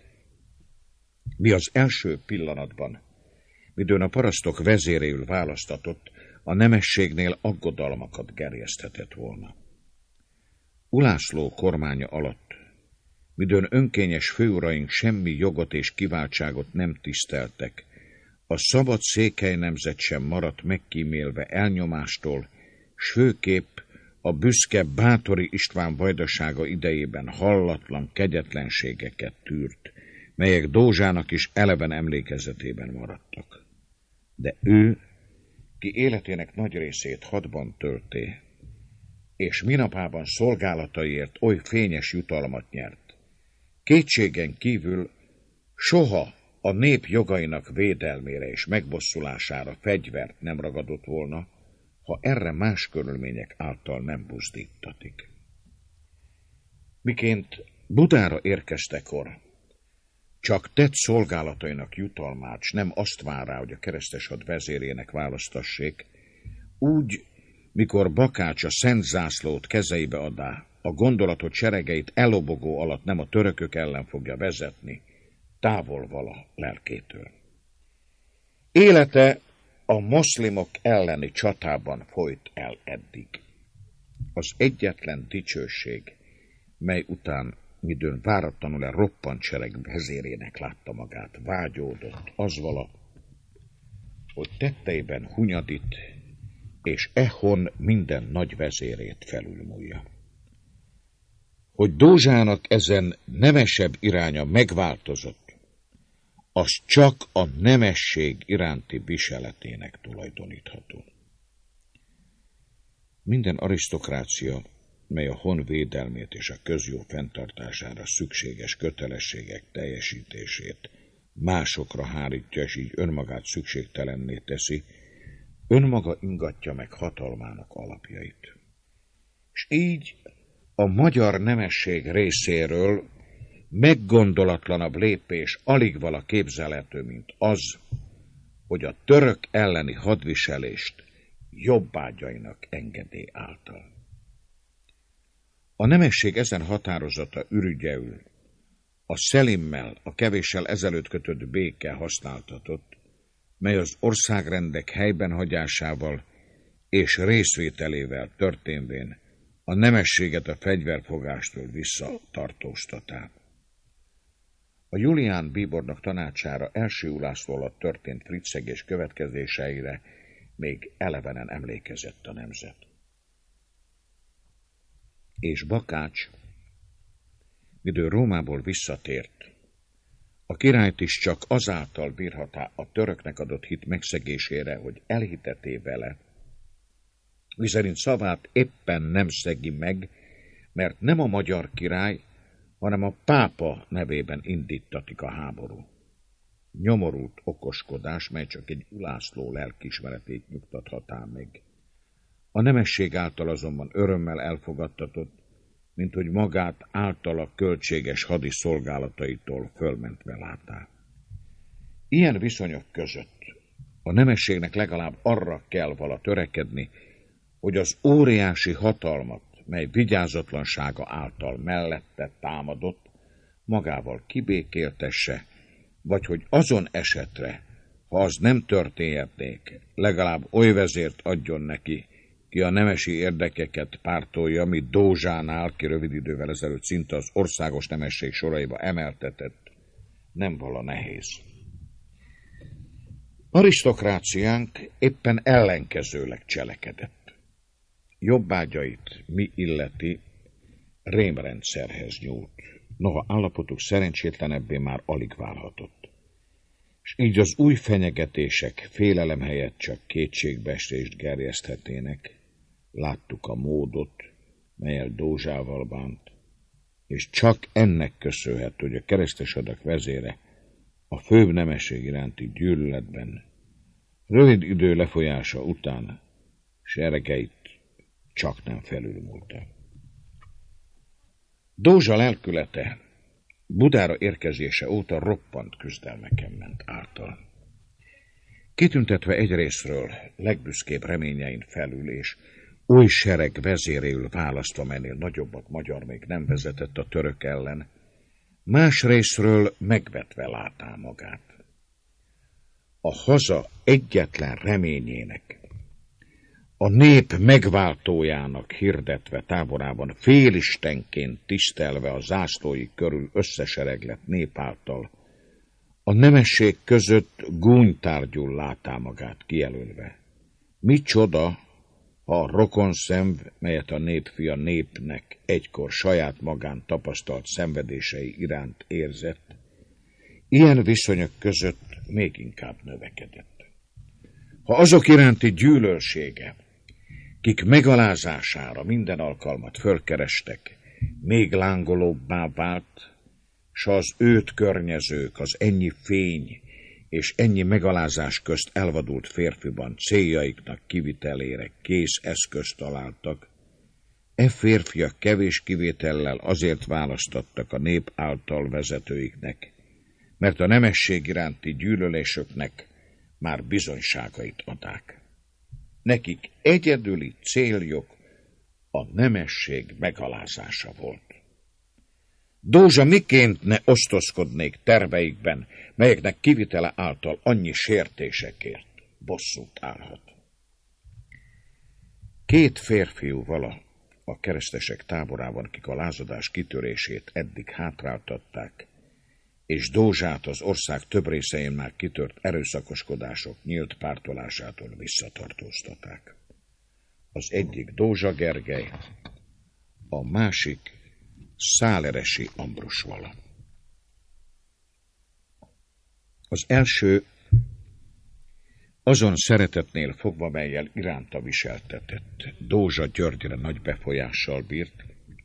A: mi az első pillanatban, midőn a parasztok vezéréül választatott, a nemességnél aggodalmakat gerjeszthetett volna. Ulászló kormánya alatt, midőn önkényes főuraink semmi jogot és kiváltságot nem tiszteltek, a szabad székely nemzet sem maradt megkímélve elnyomástól, s főképp a büszke Báthori István vajdasága idejében hallatlan kegyetlenségeket tűrt, melyek Dózsának is eleven emlékezetében maradtak. De ő, ki életének nagy részét hadban tölté, és minapában szolgálataiért oly fényes jutalmat nyert, kétségen kívül soha a nép jogainak védelmére és megbosszulására fegyvert nem ragadott volna, ha erre más körülmények által nem buzdítatik. Miként Budára érkeztekor csak tett szolgálatainak jutalmát, s nem azt vár rá, hogy a kereszteshad vezérének választassék, úgy, mikor Bakács a szent zászlót kezeibe adá, a gondolatot seregeit elobogó alatt nem a törökök ellen fogja vezetni, távol vala lelkétől. Élete a moszlimok elleni csatában folyt el eddig. Az egyetlen dicsőség, mely után midőn váratlanul roppant sereg vezérének látta magát, vágyódott, az vala, hogy tetteiben Hunyadit és Ehon minden nagy vezérét felülmúlja. Hogy Dózsának ezen nemesebb iránya megváltozott, az csak a nemesség iránti viseletének tulajdonítható. Minden arisztokrácia, mely a hon védelmét és a közjó fenntartására szükséges kötelességek teljesítését másokra hárítja, és így önmagát szükségtelenné teszi, önmaga ingatja meg hatalmának alapjait. És így a magyar nemesség részéről meggondolatlanabb lépés alig vala képzelhető, mint az, hogy a török elleni hadviselést jobbágyainak engedély által. A nemesség ezen határozata ürügyeül a Szelimmel, a kevéssel ezelőtt kötött béke használtatott, mely az országrendek helyben hagyásával és részvételével történvén a nemességet a fegyverfogástól visszatartóztatá. A Julián bíbornak tanácsára első Ulászló alatt történt friccsegés következéseire még elevenen emlékezett a nemzet. És Bakács, midő Rómából visszatért, a királyt is csak azáltal bírhatá a töröknek adott hit megszegésére, hogy elhiteté vele, miszerint szavát éppen nem szegi meg, mert nem a magyar király, hanem a pápa nevében indítatik a háború. Nyomorult okoskodás, mely csak egy Ulászló lelkiismeretét nyugtathatá meg. A nemesség által azonban örömmel elfogadtatott, mint hogy magát általa költséges hadi szolgálataitól fölmentve látá. Ilyen viszonyok között a nemességnek legalább arra kell vala törekedni, hogy az óriási hatalmat, mely vigyázatlansága által mellette támadott, magával kibékéltesse, vagy hogy azon esetre, ha az nem történhetnék, legalább oly vezért adjon neki, ki a nemesi érdekeket pártolja, mint Dózsánál, ki rövid idővel ezelőtt szinte az országos nemesség soraiba emeltetett, nem vala nehéz. Arisztokráciánk éppen ellenkezőleg cselekedett. Jobbágyait mi illeti, rémrendszerhez nyúlt, noha állapotuk szerencsétlenebbé már alig válhatott. És így az új fenyegetések félelem helyett csak kétségbeestést gerjeszthetének, láttuk a módot, melyel Dózsával bánt, és csak ennek köszönhető, hogy a kereszteshadak vezére a főbb nemesség iránti gyűlöletben rövid idő lefolyása után seregeit csak nem felülmúlta. Dózsa lelkülete Budára érkezése óta roppant küzdelmeken ment által. Kitüntetve egyrészről legbüszkébb reményein felül és új sereg vezéréül választva, mennél nagyobbat magyar még nem vezetett a török ellen, másrészről megvetve látá magát. A haza egyetlen reményének, a nép megváltójának hirdetve táborában félistenként tisztelve a zászlói körül összesereglett nép által, a nemesség között gúnytárgyul látá magát kijelölve. Micsoda, ha a rokonszenv, melyet a népfia népnek egykor saját magán tapasztalt szenvedései iránt érzett, ilyen viszonyok között még inkább növekedett. Ha azok iránti gyűlölsége, kik megalázására minden alkalmat fölkerestek, még lángolóbbá vált, s az őt környezők az ennyi fény és ennyi megalázás közt elvadult férfiban céljaiknak kivitelére kész eszközt találtak, e férfiak kevés kivétellel azért választottak a nép által vezetőiknek, mert a nemesség iránti gyűlölésüknek már bizonyságait adták. Nekik egyedüli céljuk a nemesség megalázása volt. Dózsa miként ne osztozkodnék terveikben, melyeknek kivitele által annyi sértésekért bosszút állhat. Két férfiú vala a keresztesek táborában, kik a lázadás kitörését eddig hátráltatták, és Dózsát az ország több részein már kitört erőszakoskodások nyílt pártolásától visszatartóztatták. Az egyik Dózsa Gergely, a másik Száleresi Ambrus vala. Az első azon szeretetnél fogva, mellyel iránta viseltetett, Dózsa Györgyre nagy befolyással bírt,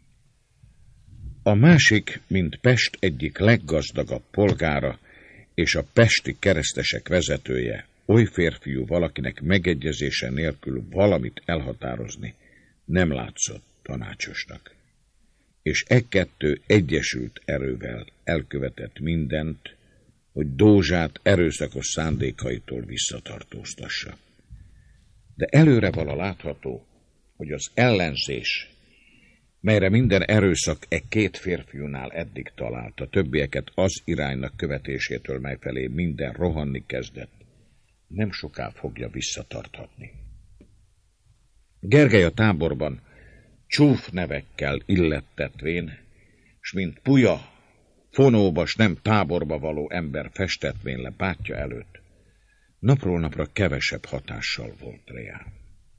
A: a másik, mint Pest egyik leggazdagabb polgára és a pesti keresztesek vezetője, oly férfiú valakinek megegyezése nélkül valamit elhatározni nem látszott tanácsosnak. És kettő egyesült erővel elkövetett mindent, hogy Dózsát erőszakos szándékaitól visszatartóztassa. De előre vala látható, hogy az ellenzés, melyre minden erőszak két férfiúnál eddig talált, a többieket az iránynak követésétől, mely felé minden rohanni kezdett, nem soká fogja visszatarthatni. Gergely a táborban csúf nevekkel illettetvén, s mint puja, fonóba, s nem táborba való ember festetvén le bátyja előtt, napról napra kevesebb hatással volt reá.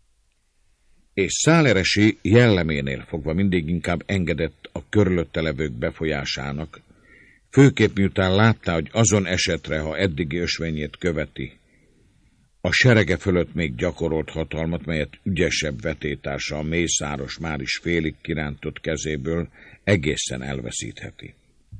A: És Száleresi jelleménél fogva mindig inkább engedett a körülötte levők befolyásának, főképp miután látta, hogy azon esetre, ha eddigi ösvényét követi, a serege fölött még gyakorolt hatalmat, melyet ügyesebb vetétársa, a Mészáros már is félig kirántott kezéből egészen elveszítheti.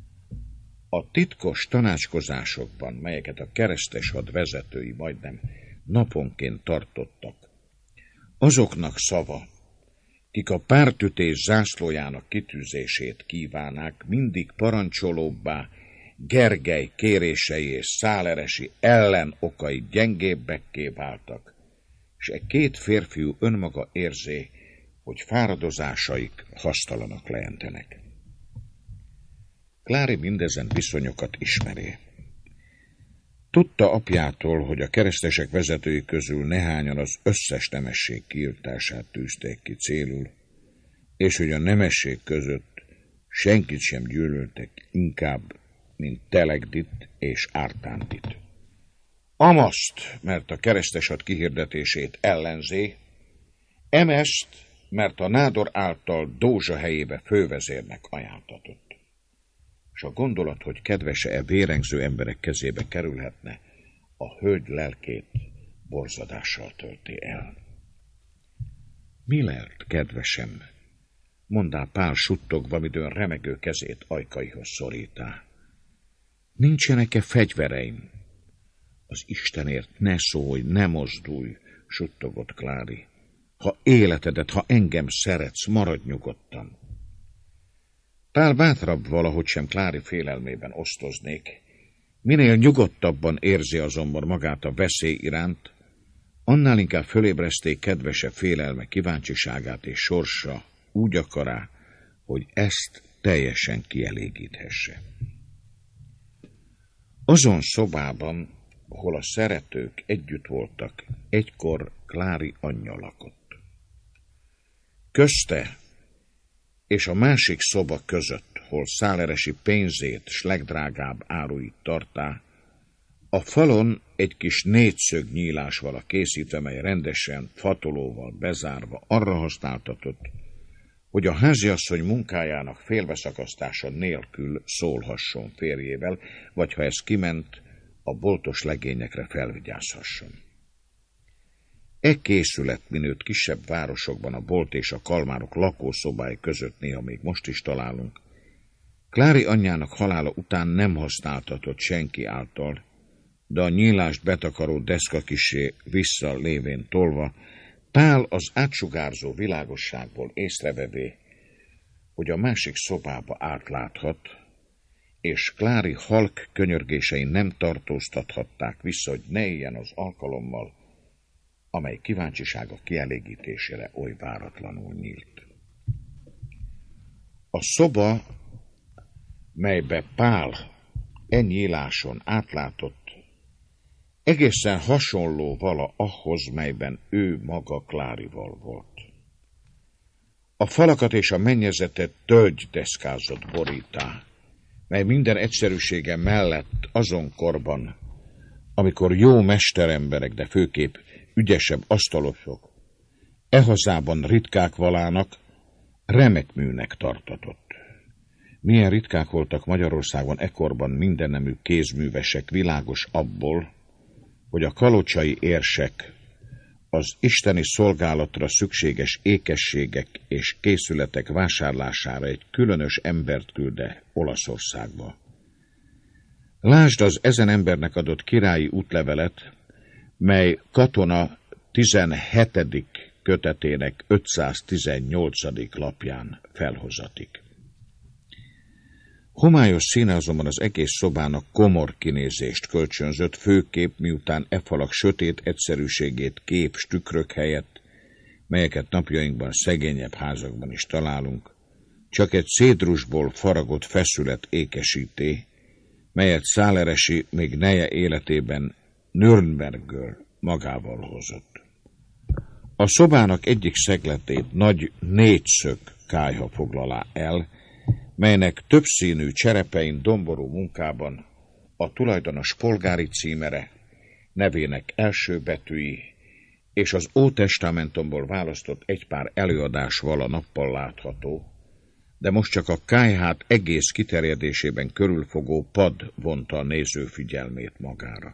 A: A titkos tanácskozásokban, melyeket a keresztes had vezetői majdnem naponként tartottak, azoknak szava, kik a pártütés zászlójának kitűzését kívánák, mindig parancsolóbbá, Gergely kérései és Száleresi ellenokai gyengébbekké váltak, és két férfiú önmaga érzé, hogy fáradozásaik hasztalanak lehentenek. Klári mindezen viszonyokat ismeré. Tudta apjától, hogy a keresztesek vezetői közül nehányan az összes nemesség kiirtását tűzték ki célul, és hogy a nemesség között senkit sem gyűlöltek inkább, mint Telegdit és Ártándit. Amaszt, mert a kereszteshad kihirdetését ellenzé, emeszt, mert a nádor által Dózsa helyébe fővezérnek ajánltatott. És a gondolat, hogy kedvese vérengző emberek kezébe kerülhetne, a hölgy lelkét borzadással tölti el. Mi lelt, kedvesem? Mondá Pál suttogva, midőn remegő kezét ajkaihoz szorítá. Nincsenek-e fegyvereim? Az Istenért ne szólj, ne mozdulj, suttogott Klári. Ha életedet, ha engem szeretsz, maradj nyugodtan. Pál bátrabb valahogy sem Klári félelmében osztoznék. Minél nyugodtabban érzi azonban magát a veszély iránt, annál inkább fölébreszték kedvese félelme kíváncsiságát és sorsa úgy akará, hogy ezt teljesen kielégíthesse. Azon szobában, hol a szeretők együtt voltak, egykor Klári anyja lakott. közte és a másik szoba között, hol Száleresi pénzét s legdrágább áruit tartá, a falon egy kis négyszög nyílás vala készítve, mely rendesen fatolóval bezárva arra használtatott, hogy a háziasszony munkájának félbeszakasztása nélkül szólhasson férjével, vagy ha ez kiment, a boltos legényekre felvigyázhasson. Készület minőtt kisebb városokban a bolt és a kalmárok lakószobái között néha még most is találunk. Klári anyjának halála után nem használtatott senki által, de a nyílást betakaró deszka kissé vissza lévén tolva, Pál az átsugárzó világosságból észrevevé, hogy a másik szobába átláthat, és Klári halk könyörgései nem tartóztathatták vissza, hogy ne éljen az alkalommal, amely kíváncsisága kielégítésére oly váratlanul nyílt. A szoba, melybe Pál nyíláson átlátott, egészen hasonló vala ahhoz, melyben ő maga Klárival volt. A falakat és a mennyezetet tölgydeszkázott borítá, mely minden egyszerűsége mellett azon korban, amikor jó mesteremberek, de főképp ügyesebb asztalosok hazában ritkák valának, remek műnek tartatott. Milyen ritkák voltak Magyarországon ekkorban mindennemű kézművesek, világos abból, hogy a kalocsai érsek az isteni szolgálatra szükséges ékességek és készületek vásárlására egy különös embert külde Olaszországba. Lásd az ezen embernek adott királyi útlevelet, mely Katona 17. kötetének 518. lapján felhozatik. Homályos színe azonban az egész szobának komor kinézést kölcsönzött, főképp miután falak sötét egyszerűségét kép s tükrök helyett, melyeket napjainkban szegényebb házakban is találunk, csak egy cédrusból faragott feszület ékesíté, melyet Száleresi még neje életében Nürnbergből magával hozott. A szobának egyik szegletét nagy négyszög kályha foglalá el, melynek többszínű cserepein domború munkában a tulajdonos polgári címere, nevének első betűi és az Ótestamentumból választott egy pár előadás vala nappal látható, de most csak a kályhát egész kiterjedésében körülfogó pad vonta a néző figyelmét magára.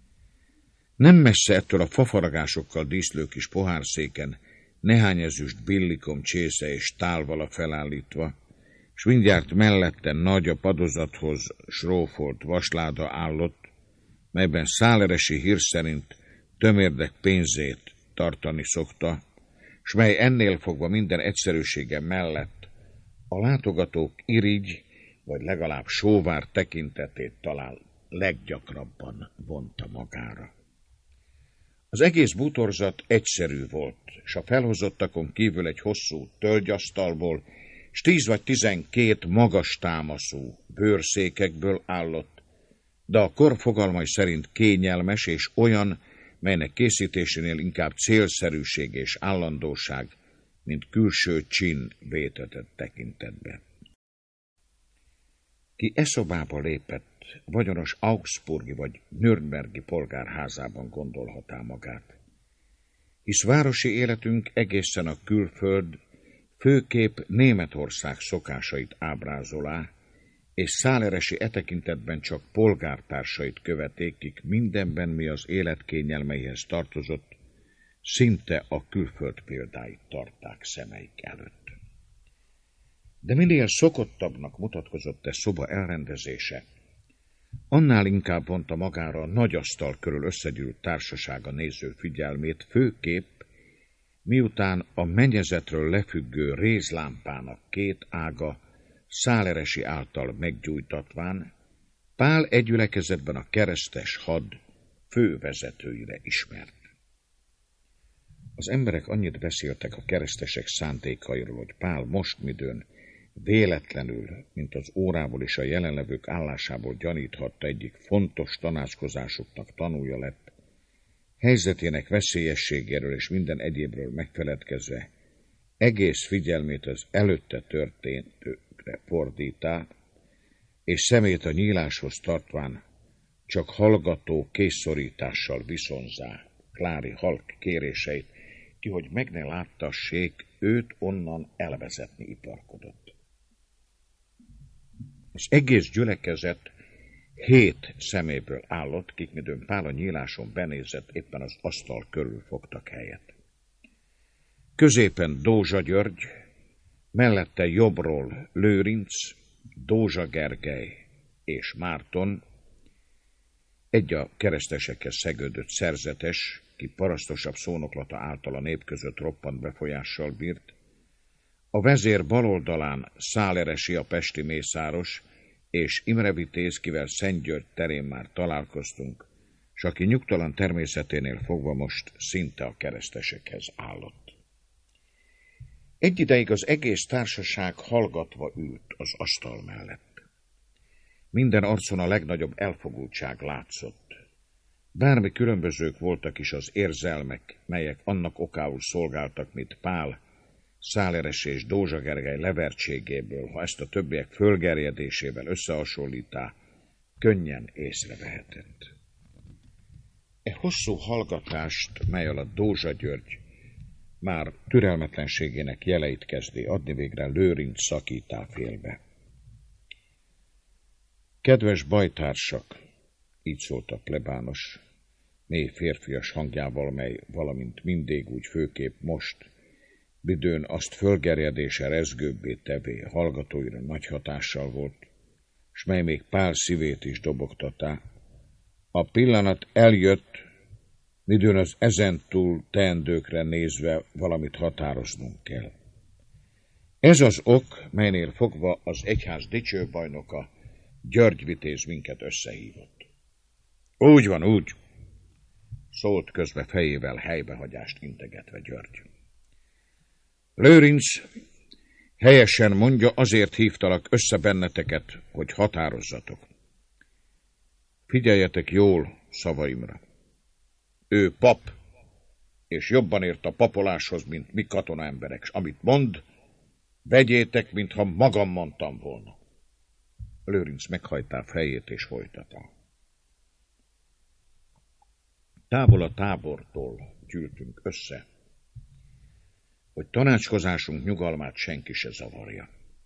A: Nem messze ettől a fafaragásokkal díszlő kis pohárszéken nehány ezüst billikom csésze és tálvala felállítva, s mindjárt mellette nagy a padozathoz srófolt vasláda állott, melyben Száleresi hír szerint tömérdek pénzét tartani szokta, s mely ennél fogva minden egyszerűsége mellett a látogatók irigy, vagy legalább sóvár tekintetét talán leggyakrabban vonta magára. Az egész bútorzat egyszerű volt, s a felhozottakon kívül egy hosszú tölgyasztalból, s 10 vagy 12 magas támaszú bőrszékekből állott, de a kor fogalmai szerint kényelmes és olyan, melynek készítésénél inkább célszerűség és állandóság, mint külső csin vétetett tekintetbe. Ki szobába lépett, vagyonos augsburgi vagy nürnbergi polgárházában gondolhatá magát. Hisz városi életünk egészen a külföld, főképp Németország szokásait ábrázolá, és Száleresi tekintetben csak polgártársait követték, kik mindenben, mi az élet kényelmeihez tartozott, szinte a külföld példáit tarták szemeik előtt. De minél szokottabbnak mutatkozott szoba elrendezése, annál inkább vonta magára a nagy asztal körül összegyűlt társasága néző figyelmét, főképp miután a mennyezetről lefüggő rézlámpának 2 ága Száleresi által meggyújtatván, Pál egy gyülekezetben a keresztes had fővezetőire ismert. Az emberek annyit beszéltek a keresztesek szántékairól, hogy Pál most midőn véletlenül, mint az órából és a jelenlevők állásából gyaníthatta egyik fontos tanácskozásuknak tanúja lett, helyzetének veszélyességéről és minden egyébről megfeledkezve, egész figyelmét az előtte történtőkre fordítá, és szemét a nyíláshoz tartván csak hallgató készszorítással viszonzá Klári halk kéréseit, ki hogy meg ne láttassék, őt onnan elvezetni iparkodott. Az egész gyülekezet 7 szeméből állott, kik midőn Pál a nyíláson benézett, éppen az asztal körül fogtak helyet. Középen Dózsa György, mellette jobbról Lőrinc, Dózsa Gergely és Márton, egy a keresztesekhez szegődött szerzetes, ki parasztosabb szónoklata által a nép között roppant befolyással bírt, a vezér baloldalán Száleresi a pesti mészáros, és Imre Vitéz, kivel Szentgyörgy terén már találkoztunk, s aki nyugtalan természeténél fogva most szinte a keresztesekhez állott. Egy ideig az egész társaság hallgatva ült az asztal mellett. Minden arcon a legnagyobb elfogultság látszott. Bármi különbözők voltak is az érzelmek, melyek annak okául szolgáltak, mint Pál, Száleres és Dózsa Gergely levertségéből, ha ezt a többiek fölgerjedésével összehasonlítá, könnyen észrevehetett. E hosszú hallgatást, mely alatt Dózsa György már türelmetlenségének jeleit kezdi adni, végre Lőrinc szakítá félbe. Kedves bajtársak, így szólt a plebános, mély férfias hangjával, mely valamint mindig úgy főképp most, midőn azt fölgerjedése rezgőbbé tevé hallgatóira nagy hatással volt, s mely még Pál szívét is dobogtatá. A pillanat eljött, midőn az ezentúl teendőkre nézve valamit határoznunk kell. Ez az ok, melynél fogva az egyház dicsőbajnoka, György Vitéz minket összehívott. Úgy van, úgy, szólt közbe fejével helybehagyást integetve György. Lőrinc helyesen mondja, azért hívtalak össze benneteket, hogy határozzatok. Figyeljetek jól szavaimra. Ő pap, és jobban ért a papoláshoz, mint mi katona emberek, s amit mond, vegyétek, mintha magam mondtam volna. Lőrinc meghajtá fejét és folytatá. Távol a tábortól gyűltünk össze, hogy tanácskozásunk nyugalmát senki se zavarja.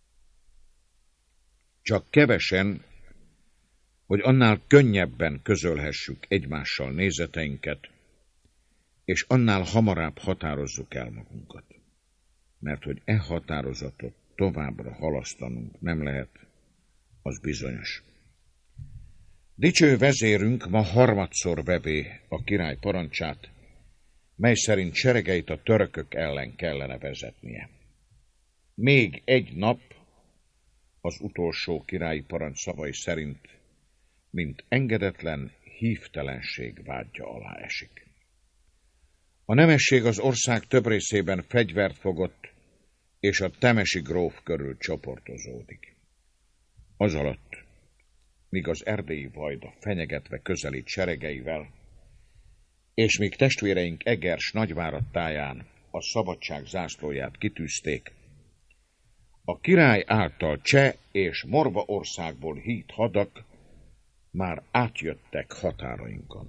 A: Csak kevesen, hogy annál könnyebben közölhessük egymással nézeteinket, és annál hamarabb határozzuk el magunkat. Mert hogy e határozatot továbbra halasztanunk nem lehet, az bizonyos. Dicső vezérünk ma harmadszor vevé a király parancsát, mely szerint seregeit a törökök ellen kellene vezetnie. Még egy nap az utolsó királyi parancs szavai szerint, mint engedetlen hívtelenség vádja alá esik. A nemesség az ország több részében fegyvert fogott, és a temesi gróf körül csoportozódik. Az alatt, míg az erdélyi vajda fenyegetve közelít seregeivel, és míg testvéreink Egers Nagyvárad táján a szabadság zászlóját kitűzték, a király által Cseh és Morva országból híd hadak már átjöttek határainkon.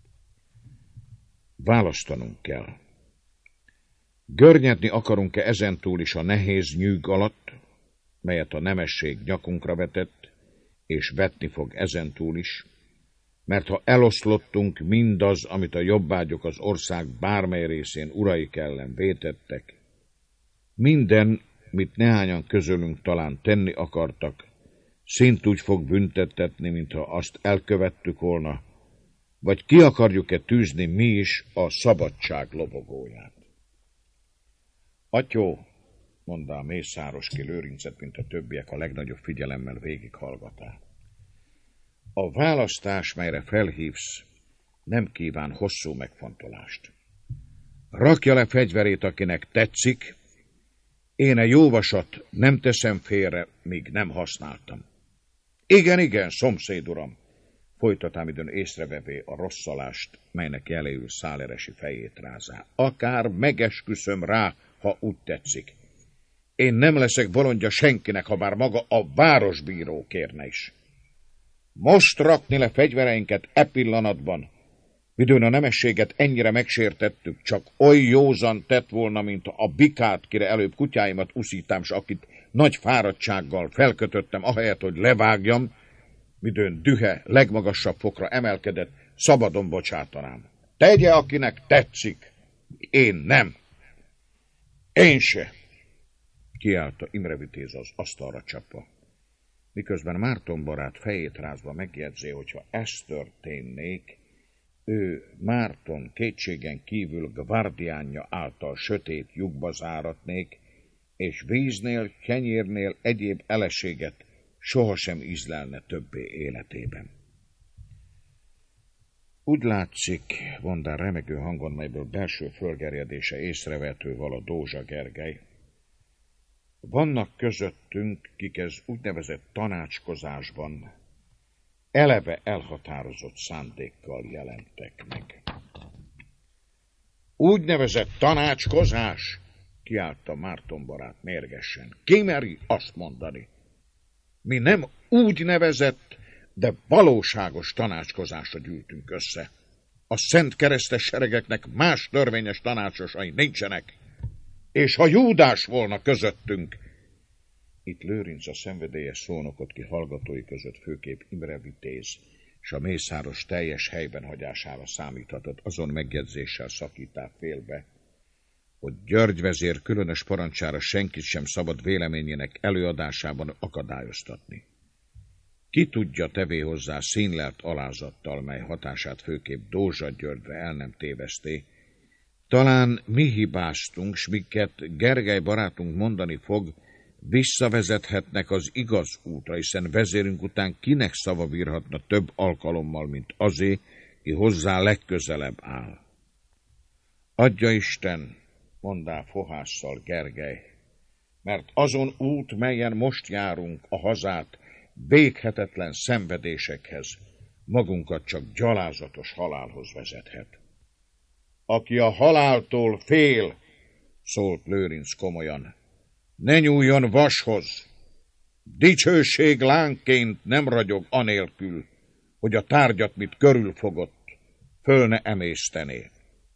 A: Választanunk kell. Görnyedni akarunk-e ezentúl is a nehéz nyűg alatt, melyet a nemesség nyakunkra vetett, és vetni fog ezentúl is, mert ha eloszlottunk mindaz, amit a jobbágyok az ország bármely részén uraik ellen vétettek, minden, mit néhányan közülünk talán tenni akartak, szint úgy fog büntettetni, mintha azt elkövettük volna, vagy ki akarjuk-e tűzni mi is a szabadság lobogóját. Atyó, mondta a mészáros, ki Lőrincet, mint a többiek a legnagyobb figyelemmel végighallgatá. A választás, melyre felhívsz, nem kíván hosszú megfontolást. Rakja le fegyverét, akinek tetszik, én egy jóvasat nem teszem félre, míg nem használtam. Igen, igen, szomszéd uram, folytatám időn észrevevé a rosszalást, melynek jeléül Száleresi fejét rázá. Akár megesküszöm rá, ha úgy tetszik. Én nem leszek bolondja senkinek, ha bár maga a városbíró kérne is. Most rakni le fegyvereinket e pillanatban, midőn a nemességet ennyire megsértettük, csak oly józan tett volna, mint a bikát, kire előbb kutyáimat uszítám, s akit nagy fáradtsággal felkötöttem, ahelyett, hogy levágjam, midőn dühe legmagasabb fokra emelkedett, szabadon bocsátanám. Tegye, akinek tetszik, én nem. Én se, kiáltta Imre Vitéz az asztalra csapva. Miközben Márton barát fejét rázva megjegyzi, hogyha ez történnék, ő Márton kétségen kívül gvardiánja által sötét lyukba záratnék, és víznél, kenyérnél egyéb eleséget sohasem ízlelne többé életében. Úgy látszik, mondta remegő hangon, melyből belső fölgerjedése észrevehető vala Dózsa Gergely. Vannak közöttünk, kik ez úgynevezett tanácskozásban eleve elhatározott szándékkal jelentek meg. Úgynevezett tanácskozás? Kiáltta Márton barát mérgesen. Ki meri azt mondani? Mi nem úgynevezett, de valóságos tanácskozásra gyűltünk össze. A szent keresztes seregeknek más törvényes tanácsosai nincsenek. És ha Júdás volna közöttünk, itt Lőrinc a szenvedélyes szónokot ki hallgatói között főképp Imre Vitéz, és a Mészáros teljes helyben hagyására számíthatott, azon megjegyzéssel szakítá félbe, hogy György vezér különös parancsára senkit sem szabad véleményének előadásában akadályoztatni. Ki tudja tevé hozzá színlelt alázattal, mely hatását főképp Dózsa Györgyre el nem téveszté. Talán mi hibáztunk, s miket Gergely barátunk mondani fog, visszavezethetnek az igaz útra, hiszen vezérünk után kinek szava bírhatna több alkalommal, mint azé, ki hozzá legközelebb áll. Adja Isten, mondá fohásszal Gergely, mert azon út, melyen most járunk, a hazát véghetetlen szenvedésekhez, magunkat csak gyalázatos halálhoz vezethet. Aki a haláltól fél, szólt Lőrinc komolyan, ne nyúljon vashoz. Dicsőség lánként nem ragyog anélkül, hogy a tárgyat, mit körülfogott, föl ne emésztené.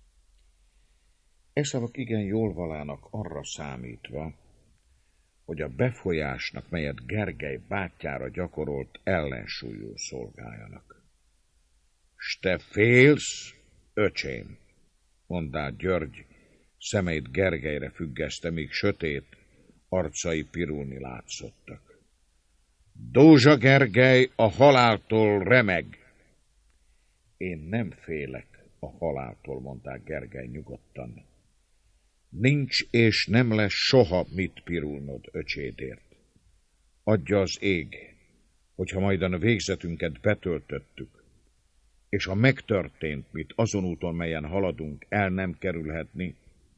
A: E szavak igen jól valának arra számítva, hogy a befolyásnak, melyet Gergely bátyjára gyakorolt, ellensúlyul szolgáljanak. S te félsz, öcsém, mondá György, szemeit Gergelyre függeszte, míg sötét arcai pirulni látszottak. Dózsa Gergely a haláltól remeg. Én nem félek a haláltól, mondták Gergely nyugodtan. Nincs és nem lesz soha mit pirulnod öcsédért. Adja az ég, hogyha majdan a végzetünket betöltöttük, és a megtörtént, mit azon úton, melyen haladunk, el nem kerülhetni.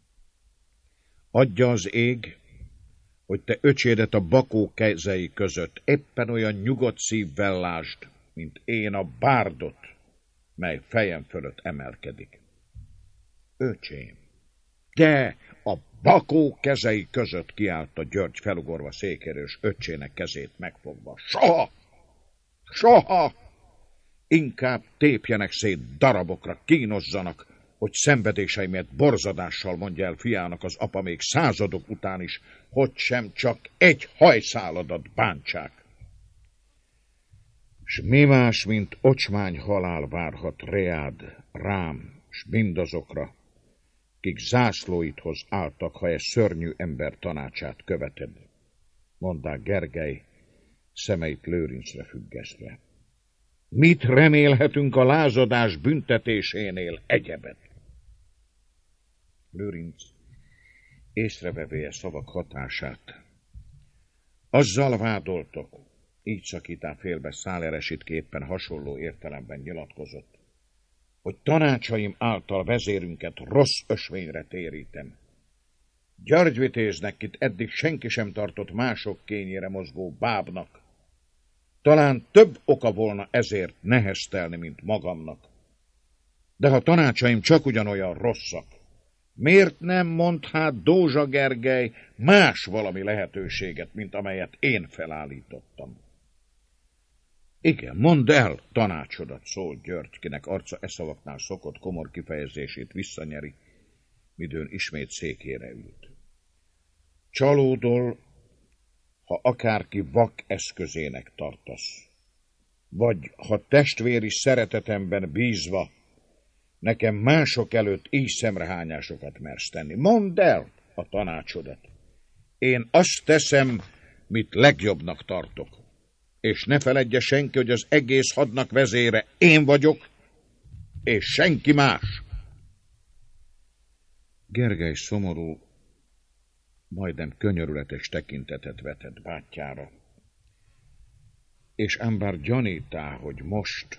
A: Adja az ég, hogy te öcsédet a bakó kezei között éppen olyan nyugodt szívvel lásd, mint én a bárdot, mely fejem fölött emelkedik. Öcsém, te a bakó kezei között, kiáltta György felugorva székéről, és öccsének kezét megfogva. Soha! Soha! Inkább tépjenek szét darabokra, kínozzanak, hogy szenvedéseimet borzadással mondja el fiának az apa még századok után is, hogy sem csak egy hajszáladat bántsák. S mi más, mint ocsmány halál várhat reád, rám, s mindazokra, kik zászlóidhoz álltak, ha ez szörnyű ember tanácsát követed, mondták Gergely, szemeit Lőrincre függesztve. Mit remélhetünk a lázadás büntetésénél egyebet? Lőrinc észrevevéje szavak hatását. Azzal vádoltok, így szakítá félbe Száleresitképpen hasonló értelemben nyilatkozott, hogy tanácsaim által vezérünket rossz ösvényre térítem. György Vitéznek itt eddig senki sem tartott mások kényére mozgó bábnak. Talán több oka volna ezért neheztelni, mint magamnak. De ha tanácsaim csak ugyanolyan rosszak, Miért nem mond hát Dózsa Gergely más valami lehetőséget, mint amelyet én felállítottam? Igen, mondd el tanácsodat, szólt György, kinek arca e szavaknál szokott komor kifejezését visszanyeri, midőn ismét székére ült. Csalódol, ha akárki vak eszközének tartasz, vagy ha testvéri szeretetemben bízva nekem mások előtt így szemrehányásokat mersz tenni. Mondd el a tanácsodat. Én azt teszem, mit legjobbnak tartok. És ne feledje senki, hogy az egész hadnak vezére én vagyok, és senki más. Gergely szomorú, majdnem könyörületes tekintetet vetett bátyjára, és ám bár gyanítá, hogy most,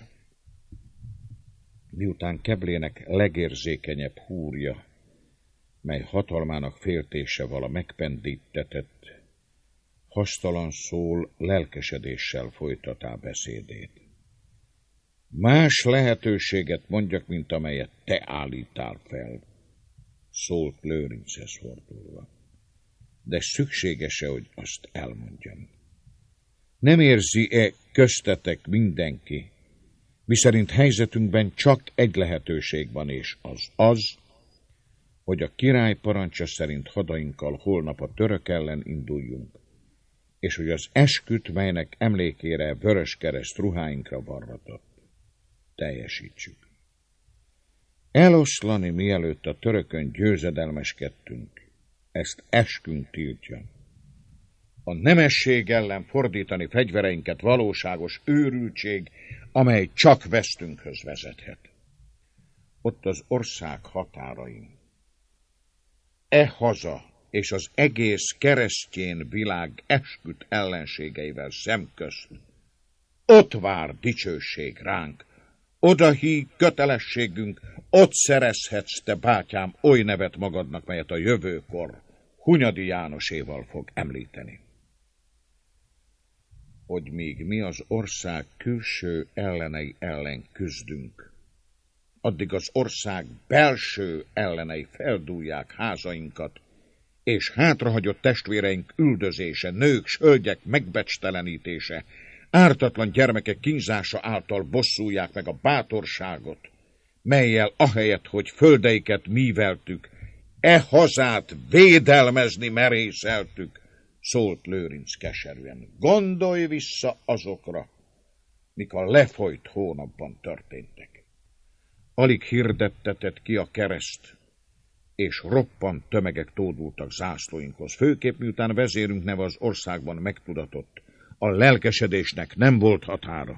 A: miután Keblének legérzékenyebb húrja, mely hatalmának féltése vala megpendítetett, hasztalan szól lelkesedéssel folytatá beszédét. Más lehetőséget mondjak, mint amelyet te állítál fel, szólt Lőrinchez fordulva. De szükséges-e, hogy azt elmondjam? Nem érzi-e köztetek mindenki, miszerint helyzetünkben csak egy lehetőség van, és az, hogy a király parancsa szerint hadainkkal holnap a török ellen induljunk, és hogy az esküt, melynek emlékére vöröskereszt ruháinkra varratott, teljesítsük. Eloszlani, mielőtt a törökön győzedelmeskedtünk, ezt eskünk tiltja. A nemesség ellen fordítani fegyvereinket valóságos őrültség, amely csak vesztünkhöz vezethet. Ott az ország határain. E haza és az egész keresztjén világ esküt ellenségeivel szemközt. Ott vár dicsőség ránk, oda híg kötelességünk, ott szerezhetsz te, bátyám, oly nevet magadnak, melyet a jövőkor Hunyadi Jánoséval fog említeni. Hogy míg mi az ország külső ellenei ellen küzdünk, addig az ország belső ellenei feldúlják házainkat, és hátrahagyott testvéreink üldözése, nők, s hölgyek megbecstelenítése, ártatlan gyermekek kínzása által bosszulják meg a bátorságot, mellyel ahelyett, hogy földeiket míveltük, e hazát védelmezni merészeltük, szólt Lőrinc keserűen. Gondolj vissza azokra, mik a lefolyt hónapban történtek. Alig hirdettetett ki a kereszt, és roppant tömegek tódultak zászlóinkhoz. Főképp miután vezérünk neve az országban megtudatott, a lelkesedésnek nem volt határa.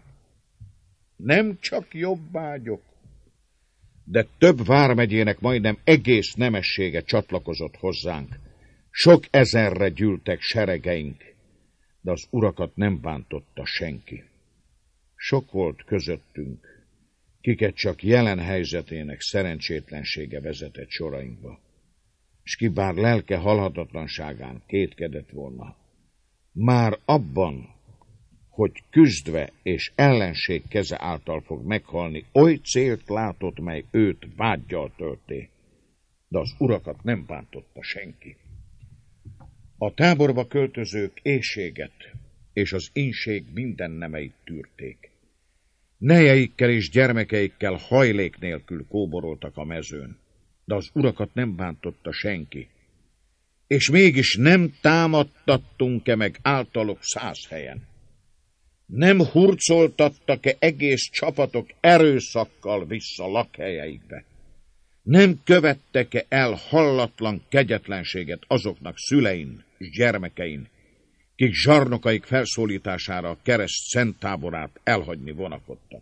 A: Nem csak jobbágyok, de több vármegyének majdnem egész nemessége csatlakozott hozzánk. Sok ezerre gyűltek seregeink, de az urakat nem bántotta senki. Sok volt közöttünk, kiket csak jelen helyzetének szerencsétlensége vezetett sorainkba, s ki bár lelke halhatatlanságán kétkedett volna, már abban, hogy küzdve és ellenség keze által fog meghalni, oly célt látott, mely őt vággyal tölté, de az urakat nem bántotta senki. A táborba költözők éhséget és az ínség minden nemeit tűrték. Nejeikkel és gyermekeikkel hajlék nélkül kóboroltak a mezőn, de az urakat nem bántotta senki. És mégis nem támadtattunk-e meg általuk 100 helyen? Nem hurcoltattak-e egész csapatok erőszakkal vissza lakhelyeikbe? Nem követtek-e el hallatlan kegyetlenséget azoknak szülein és gyermekein, kik zsarnokaik felszólítására a kereszt szent táborát elhagyni vonakodtak?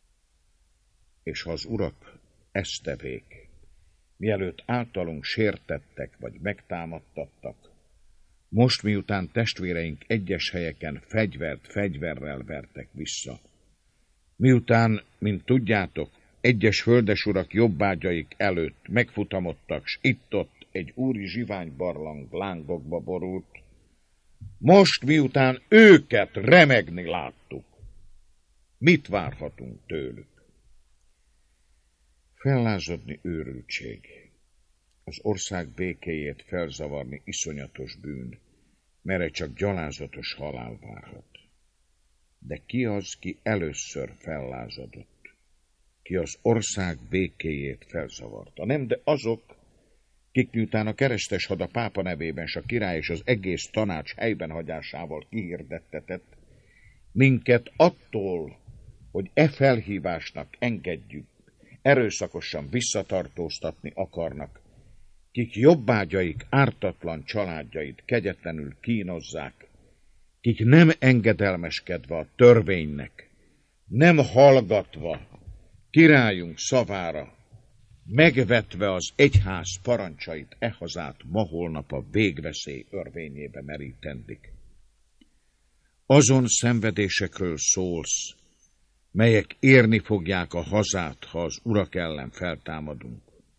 A: És ha az urak ezt tevék, mielőtt általunk sértettek vagy megtámadtattak, most miután testvéreink egyes helyeken fegyvert fegyverrel vertek vissza, miután, mint tudjátok, egyes földesurak jobbágyaik előtt megfutamodtak, s itt-ott egy úri zsiványbarlang lángokba borult, most miután őket remegni láttuk, mit várhatunk tőlük? Fellázadni őrültség, Az ország békéjét felzavarni iszonyatos bűn, merre csak gyalázatos halál várhat. De ki az, ki először fellázadott? Ki az ország békéjét felzavarta? Nem, de azok, kik miután a keresztes had a pápa nevében s a király és az egész tanács helyben hagyásával kihirdettetett, minket attól, hogy felhívásnak engedjük, erőszakosan visszatartóztatni akarnak, kik jobbágyaik ártatlan családjait kegyetlenül kínozzák, kik nem engedelmeskedve a törvénynek, nem hallgatva királyunk szavára, megvetve az egyház parancsait, hazát ma holnap a végveszély örvényébe merítendik. Azon szenvedésekről szólsz, melyek érni fogják a hazát, ha az urak ellen feltámadunk.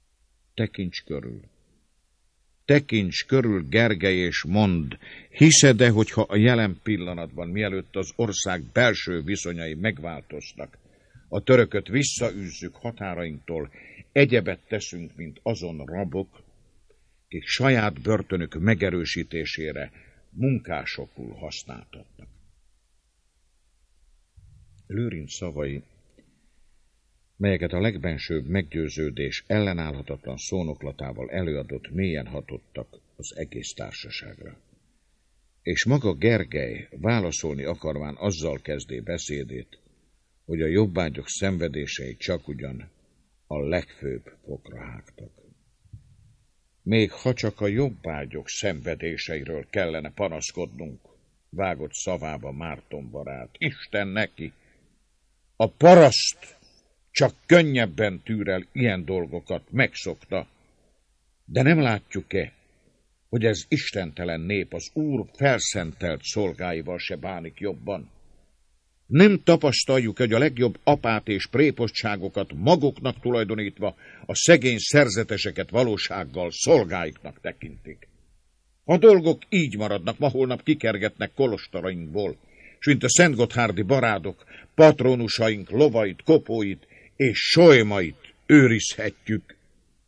A: Tekints körül, Gergely, és mondd, hiszed-e, hogyha a jelen pillanatban, mielőtt az ország belső viszonyai megváltoznak, a törököt visszaűzzük határainktól, egyebet teszünk, mint azon rabok, kik saját börtönök megerősítésére munkásokul használtatnak. Lőrinc szavai, melyeket a legbensőbb meggyőződés ellenállhatatlan szónoklatával előadott, mélyen hatottak az egész társaságra. És maga Gergely válaszolni akarván azzal kezdé beszédét, hogy a jobbágyok szenvedései csakugyan a legfőbb fokra hágtak. Még ha csak a jobbágyok szenvedéseiről kellene panaszkodnunk, vágott szavába Márton barát. Isten neki! A paraszt csak könnyebben tűr el ilyen dolgokat, megszokta. De nem látjuk-e, hogy ez istentelen nép az Úr felszentelt szolgáival se bánik jobban? Nem tapasztaljuk, hogy a legjobb apát és prépostságokat maguknak tulajdonítva a szegény szerzeteseket valósággal szolgáiknak tekintik. A dolgok így maradnak, ma holnap kikergetnek kolostorainkból, s mint a szentgotthárdi barádok, patronusaink lovait, kopóit és solymait őrizhetjük.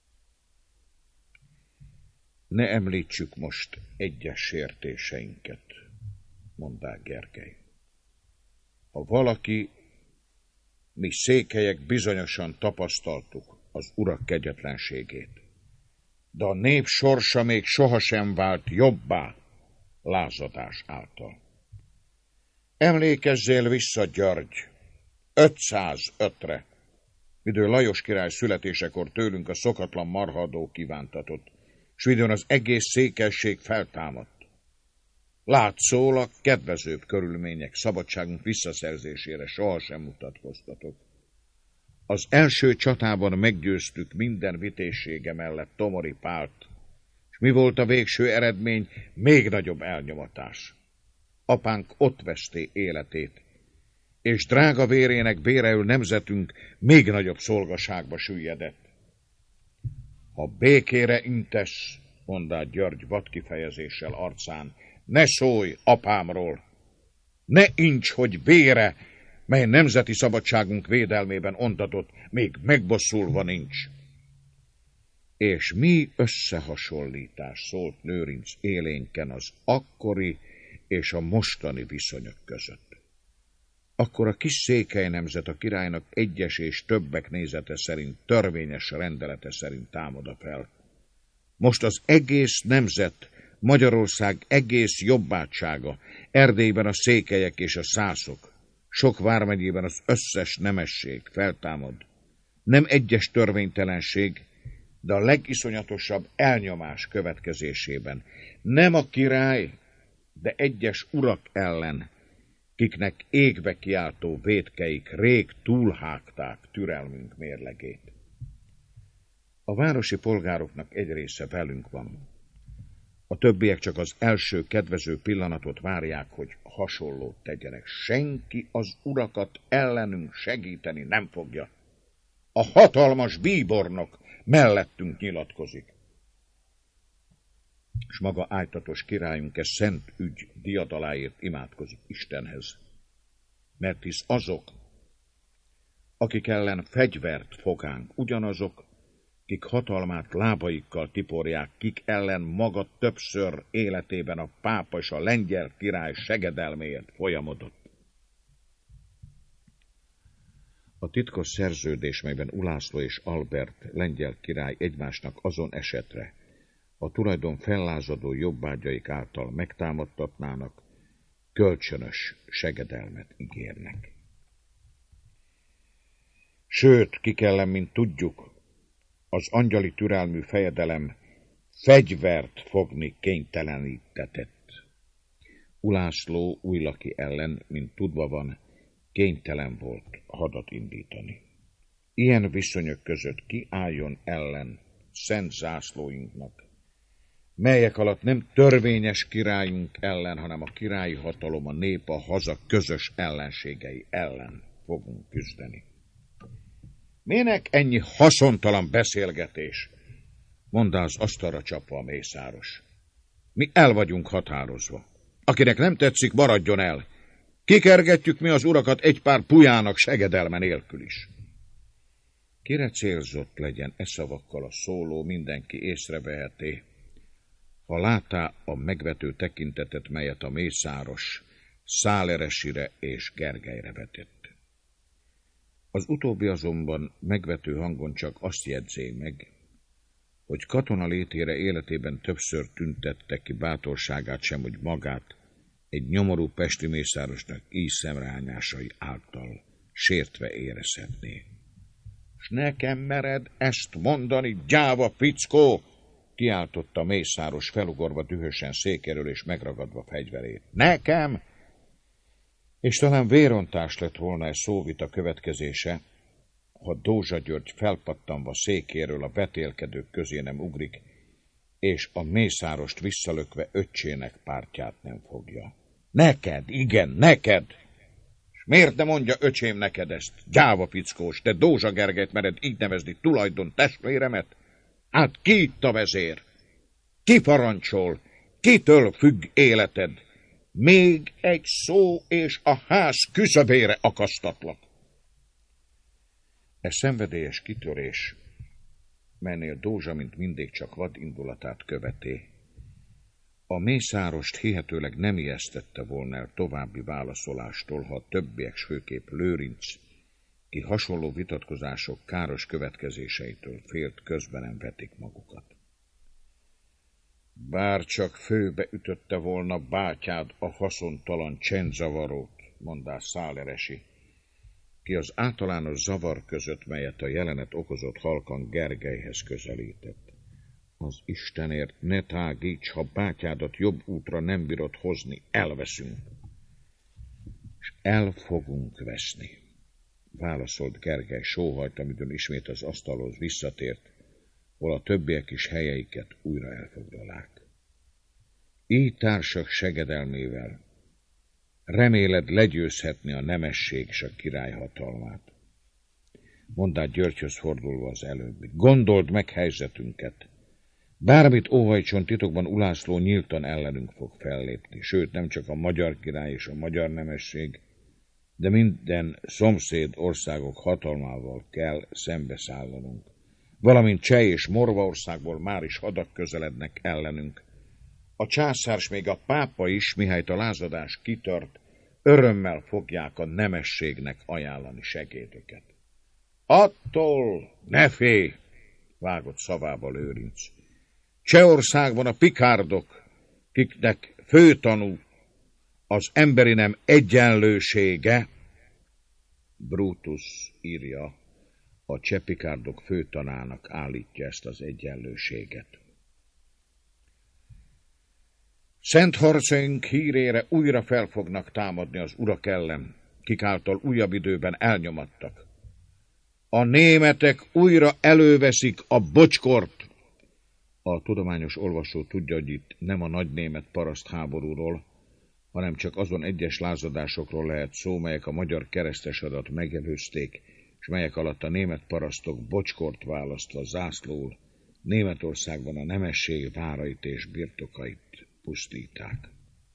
A: Ne említsük most egyes sértéseinket, mondták Gergely. Ha valaki, mi székelyek bizonyosan tapasztaltuk az urak kegyetlenségét, de a nép sorsa még sohasem vált jobbá lázadás által. Emlékezzél vissza, György, 505-re, midő Lajos király születésekor tőlünk a szokatlan marhadó kívántatott, s midőn az egész székesség feltámadt. Látszólag kedvezőbb körülmények szabadságunk visszaszerzésére sohasem mutatkoztatok. Az első csatában meggyőztük minden vitézsége mellett Tomori Pált, és mi volt a végső eredmény? Még nagyobb elnyomatás. Apánk ott veszté életét, és drága vérének béreül nemzetünk még nagyobb szolgaságba süllyedett. Ha békére intesz, mondta György vadkifejezéssel arcán, ne szólj apámról, ne ints, hogy vére, mely nemzeti szabadságunk védelmében ontatott, még megbosszulva nincs. És mi összehasonlítás, szólt Lőrinc élénken az akkori és a mostani viszonyok között. Akkor a kis székely nemzet a királynak egyes és többek nézete szerint, törvényes rendelete szerint támad fel. Most az egész nemzet, Magyarország egész jobbátsága, Erdélyben a székelyek és a szászok, sok vármegyében az összes nemesség feltámad. Nem egyes törvénytelenség, de a legiszonyatosabb elnyomás következésében. Nem a király, de egyes urak ellen, kiknek égbe kiáltó vétkeik rég túlhágták türelmünk mérlegét. A városi polgároknak egy része velünk van. A többiek csak az első kedvező pillanatot várják, hogy hasonlót tegyenek. Senki az urakat ellenünk segíteni nem fogja. A hatalmas bíbornok mellettünk nyilatkozik. És maga ájtatos királyunk szent ügy diadaláért imádkozik Istenhez. Mert hisz azok, akik ellen fegyvert fogánk, ugyanazok, kik hatalmát lábaikkal tiporják, kik ellen maga többször életében a pápa és a lengyel király segedelméért folyamodott. A titkos szerződés, melyben Ulászló és Albert lengyel király egymásnak azon esetre a tulajdon fellázadó jobbágyaik által megtámadtatnának, kölcsönös segedelmet ígérnek. Sőt, kik ellen, mint tudjuk, az angyali türelmű fejedelem fegyvert fogni kénytelenítetett. Ulászló Újlaki ellen, mint tudva van, kénytelen volt hadat indítani. Ilyen viszonyok között ki álljon ellen szent zászlóinknak, melyek alatt nem törvényes királyunk ellen, hanem a királyi hatalom, a nép, a haza közös ellenségei ellen fogunk küzdeni. Minek ennyi haszontalan beszélgetés? Mondta az asztalra csapva a mészáros. Mi el vagyunk határozva. Akinek nem tetszik, maradjon el. Kikergetjük mi az urakat egy pár pujának segedelme nélkül is. Kire célzott legyen e szavakkal a szóló, mindenki észreveheti, ha látá a megvető tekintetet, melyet a mészáros Száleresire és Gergelyre vetett. Az utóbbi azonban megvető hangon csak azt jegyzé meg, hogy katona létére életében többször tüntette ki bátorságát, sem hogy magát egy nyomorú pesti mészárosnak így szemrehányásai által sértve érezhetné. S nekem mered ezt mondani, gyáva fickó! Kiáltotta mészáros felugorva dühösen székéről és megragadva fegyverét. Nekem! És talán vérontás lett volna egy szóvita következése, ha Dózsa György felpattanva székéről a vetélkedők közé nem ugrik, és a mészárost visszalökve öccsének pártját nem fogja. Neked, igen, neked! És miért ne mondja öcsém neked ezt, gyáva fickós, te Dózsa Gergelyt mered így nevezni tulajdon testvéremet? Hát ki itt a vezér? Ki parancsol? Kitől függ életed? Még egy szó, és a ház küszöbére akasztatlak. E szenvedélyes kitörés, melynél Dózsa mint mindig csak vad indulatát követé, a mészárost hihetőleg nem ijesztette volna el további válaszolástól, ha a többiek, főképp Lőrinc, ki hasonló vitatkozások káros következéseitől félt, közben nem vetik magukat. Bár csak főbe ütötte volna bátyád a haszontalan csendzavarót, mondás Száleresi, ki az általános zavar között, melyet a jelenet okozott, halkan Gergelyhez közelített. Az Istenért ne tágíts, ha bátyádat jobb útra nem bírod hozni, elveszünk. És el fogunk veszni, válaszolt Gergely sóhajt, amidőn ismét az asztalhoz visszatért, hol a többiek is helyeiket újra elfoglalák. Így társak segedelmével reméled legyőzhetni a nemesség és a király hatalmát. Mondd át Györgyhöz fordulva az előbbi. Gondold meg helyzetünket. Bármit óhajtson titokban, Ulászló nyíltan ellenünk fog fellépni, sőt nem csak a magyar király és a magyar nemesség, de minden szomszéd országok hatalmával kell szembeszállanunk. Valamint Cseh és Morvaországból már is hadak közelednek ellenünk. A császár s még a pápa is, mihelyt a lázadás kitört, örömmel fogják a nemességnek ajánlani segédöket. Attól ne félj, vágott szavába Lőrinc. Csehországban a pikárdok, kiknek főtanú az emberi nem egyenlősége, Brutus írja, a cseh pikárdok főtanának állítja ezt az egyenlőséget. Szent harcaink hírére újra fel fognak támadni az urak ellen, kik által újabb időben elnyomadtak. A németek újra előveszik a bocskort. A tudományos olvasó tudja, hogy itt nem a nagy német parasztháborúról, hanem csak azon egyes lázadásokról lehet szó, melyek a magyar keresztesadat megelőzték, és melyek alatt a német parasztok bocskort választva zászlóul Németországban a nemesség várait és birtokait pusztíták.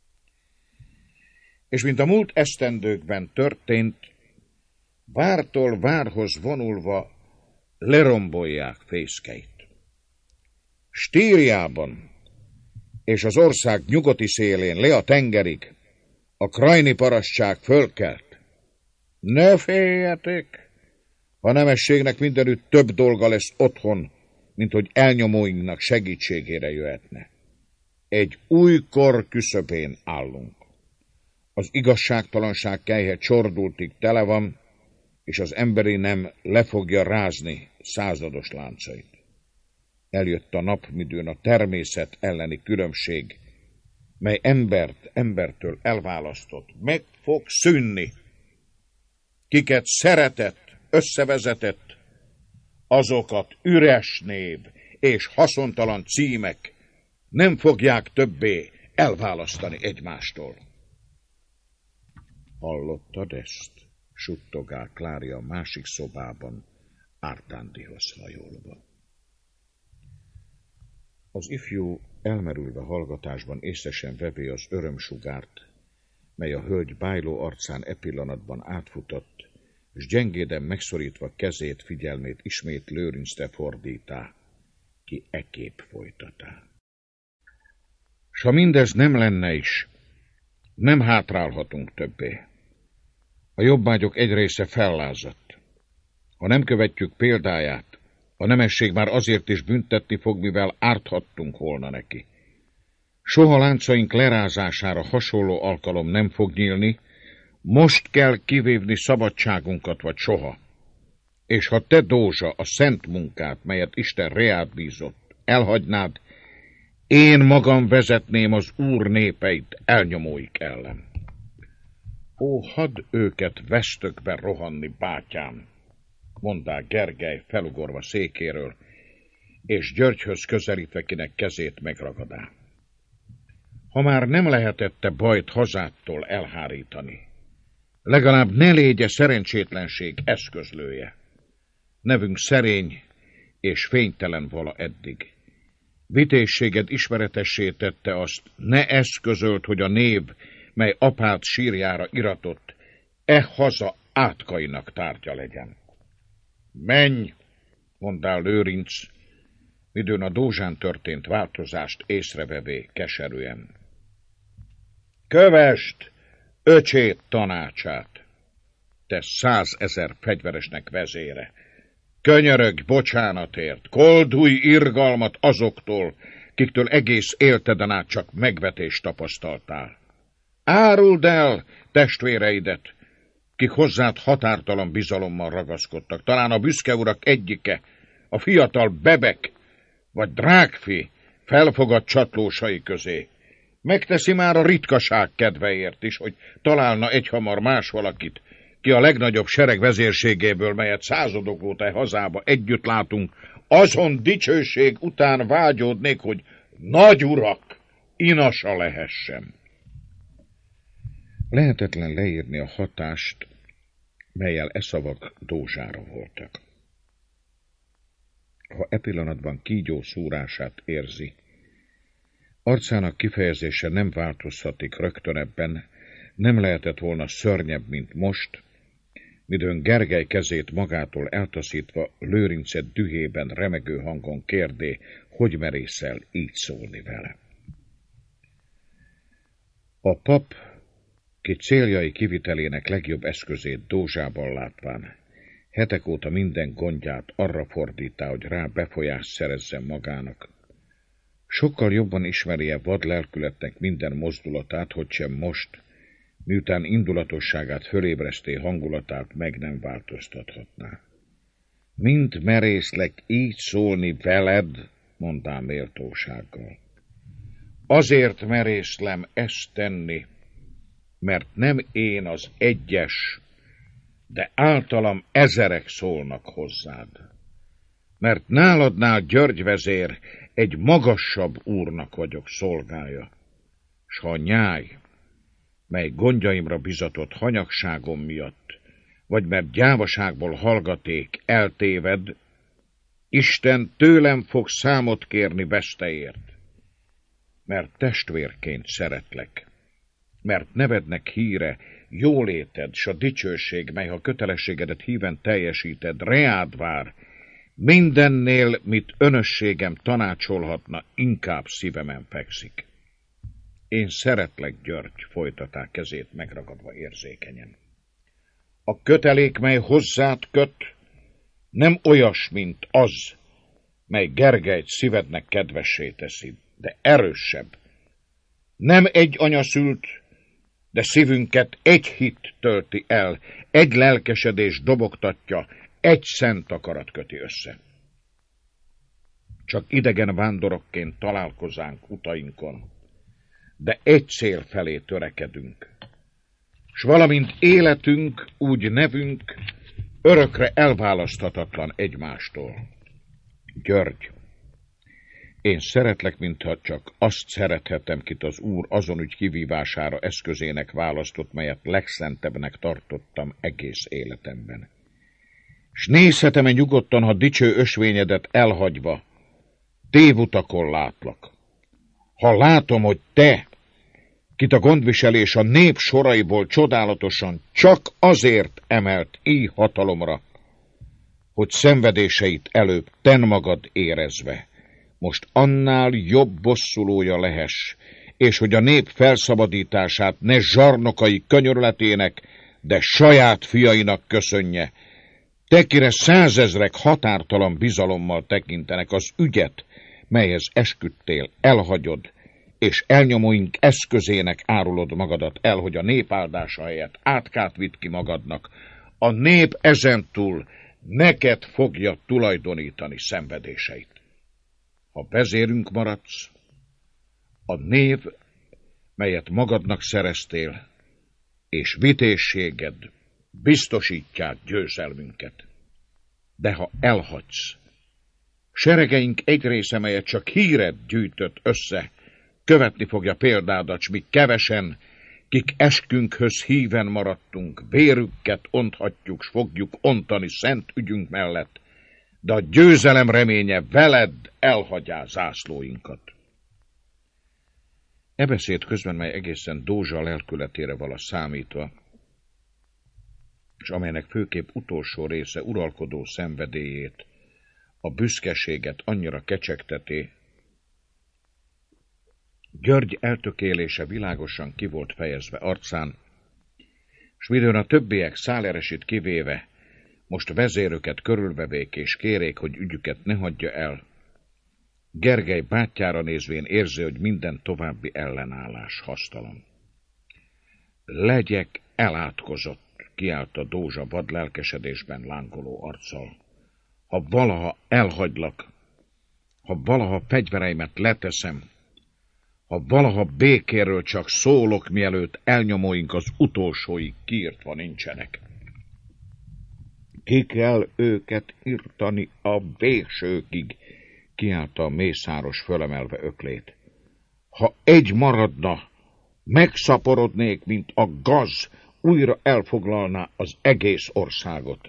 A: És mint a múlt esztendőkben történt, vártól várhoz vonulva lerombolják fészkeit. Stíriában és az ország nyugati szélén le a tengerig a krajni parasztság fölkelt. Ne féljetek, a nemességnek mindenütt több dolga lesz otthon, mint hogy elnyomóinknak segítségére jöhetne. Egy új kor küszöbén állunk. Az igazságtalanság kelyhe csordultig tele van, és az emberi nem le fogja rázni százados láncait. Eljött a nap, midőn a természet elleni különbség, mely embert embertől elválasztott, meg fog szűnni. Kiket szeretett, összevezetett, azokat üres név és haszontalan címek nem fogják többé elválasztani egymástól. Hallottad ezt? Suttogál Klária a másik szobában, Ártándihoz hajolva. Az ifjú elmerülve hallgatásban észesen vevé az örömsugárt, mely a hölgy bájló arcán e pillanatban átfutott, és gyengéden megszorítva kezét, figyelmét ismét Lőrincre fordítá, ki ekép folytatá. S ha mindez nem lenne is, nem hátrálhatunk többé. A jobbágyok egy része fellázadt. Ha nem követjük példáját, a nemesség már azért is büntetni fog, mivel árthattunk volna neki. Soha láncaink lerázására hasonló alkalom nem fog nyílni, most kell kivívni szabadságunkat, vagy soha. És ha te, Dózsa, a szent munkát, melyet Isten reád bízott, elhagynád, én magam vezetném az Úr népeit elnyomóik ellen. Ó, hadd őket vesztökbe rohanni, bátyám, mondta Gergely felugorva székéről, és Györgyhöz közelítve, kinek kezét megragadá. Ha már nem lehetette bajt hazától elhárítani, legalább ne légye szerencsétlenség eszközlője. Nevünk szerény és fénytelen vala eddig. Vitézséged ismeretessé tette azt, ne eszközölt, hogy a név, mely apád sírjára iratott, haza átkainak tárgya legyen. Menj, mondál Lőrinc, midőn a Dózsán történt változást észrevevé keserűen. Kövesd öcsét tanácsát, te 100 000 fegyveresnek vezére. Könyörögj bocsánatért, koldulj irgalmat azoktól, kiktől egész életeden át csak megvetést tapasztaltál. Áruld el testvéreidet, kik hozzád határtalan bizalommal ragaszkodtak. Talán a büszke urak egyike, a fiatal Bebek vagy Drágfi felfogad csatlósai közé. Megteszi már a ritkaság kedveért is, hogy találna egyhamar más valakit, ki a legnagyobb sereg vezérségéből, melyet századok óta hazába együtt látunk, azon dicsőség után vágyódnék, hogy nagy urak inasa lehessen. Lehetetlen leírni a hatást, mellyel e szavak Dózsára voltak. Ha e pillanatban kígyó szúrását érzi, arcának kifejezése nem változhatik rögtön ebben, nem lehetett volna szörnyebb, mint most, midőn Gergely kezét magától eltaszítva Lőrincet dühében remegő hangon kérdé, hogy merészel így szólni vele. A pap, ki céljai kivitelének legjobb eszközét Dózsában látván, hetek óta minden gondját arra fordítá, hogy rá befolyást szerezzen magának. Sokkal jobban ismeri-e vad lelkületnek minden mozdulatát, hogy sem most, miután indulatosságát fölébreszté hangulatát meg nem változtathatná. Mind merészlek így szólni veled, mondám méltósággal. Azért merészlem ezt tenni, mert nem én az egyes, de általam ezerek szólnak hozzád. Mert náladnál György vezér egy magasabb úrnak vagyok szolgája, s ha a nyáj, mely gondjaimra bizatott hanyagságom miatt, vagy mert gyávaságból hallgaték, eltéved, Isten tőlem fog számot kérni veszteért, mert testvérként szeretlek, mert nevednek híre, jóléted, s a dicsőség, mely ha kötelességedet híven teljesíted, reád vár, Mindennél, mit önösségem tanácsolhatna, inkább szívemen fekszik. Én szeretlek, György, folytatá kezét megragadva érzékenyen. A kötelék, mely hozzád köt, nem olyas, mint az, mely Gergelyt szívednek kedvessé teszi, de erősebb. Nem egy anya szült, de szívünket egy hit tölti el, egy lelkesedés dobogtatja, egy szent akarat köti össze. Csak idegen vándorokként találkozánk utainkon, de egy cél felé törekedünk, s valamint életünk, úgy nevünk, örökre elválaszthatatlan egymástól. György, én szeretlek, mintha csak azt szerethetem, kit az Úr azon ügy kivívására eszközének választott, melyet legszentebbnek tartottam egész életemben. S nézhetem-e nyugodtan, ha dicső ösvényedet elhagyva, tévutakon látlak. Ha látom, hogy te, kit a gondviselés a nép soraiból csodálatosan csak azért emelt így hatalomra, hogy szenvedéseit előbb ten magad érezve, most annál jobb bosszulója lehess, és hogy a nép felszabadítását ne zsarnokai könyörletének, de saját fiainak köszönje, te, kire 100 000 határtalan bizalommal tekintenek, az ügyet, melyhez esküdtél, elhagyod, és elnyomóink eszközének árulod magadat el, hogy a nép áldása helyett átkát vidd ki magadnak, a nép ezentúl neked fogja tulajdonítani szenvedéseit. Ha vezérünk maradsz, a név, melyet magadnak szereztél, és vitézséged biztosítják győzelmünket. De ha elhagysz, seregeink egy része, melyet csak híred gyűjtött össze, követni fogja példádat, s mi kevesen, kik eskünkhöz híven maradtunk, vérükket onthatjuk, s fogjuk ontani szent ügyünk mellett, de a győzelem reménye veled elhagyá zászlóinkat. E beszéd közben, mely egészen Dózsa lelkületére vala számítva, és amelynek főképp utolsó része uralkodó szenvedélyét, a büszkeséget annyira kecsegteti, György eltökélése világosan ki volt fejezve arcán, s midőn a többiek száleresit kivéve, most vezéröket körülvevék és kérék, hogy ügyüket ne hagyja el, Gergely bátyjára nézvén érzi, hogy minden további ellenállás hasztalan. Legyek elátkozott, kiáltta Dózsa vad lelkesedésben lángoló arccal. Ha valaha elhagylak, ha valaha fegyvereimet leteszem, ha valaha békéről csak szólok, mielőtt elnyomóink az utolsóig kiírtva nincsenek. Ki kell őket írtani a végsőkig, kiáltta a mészáros fölemelve öklét. Ha egy maradna, megszaporodnék, mint a gaz, újra elfoglalná az egész országot.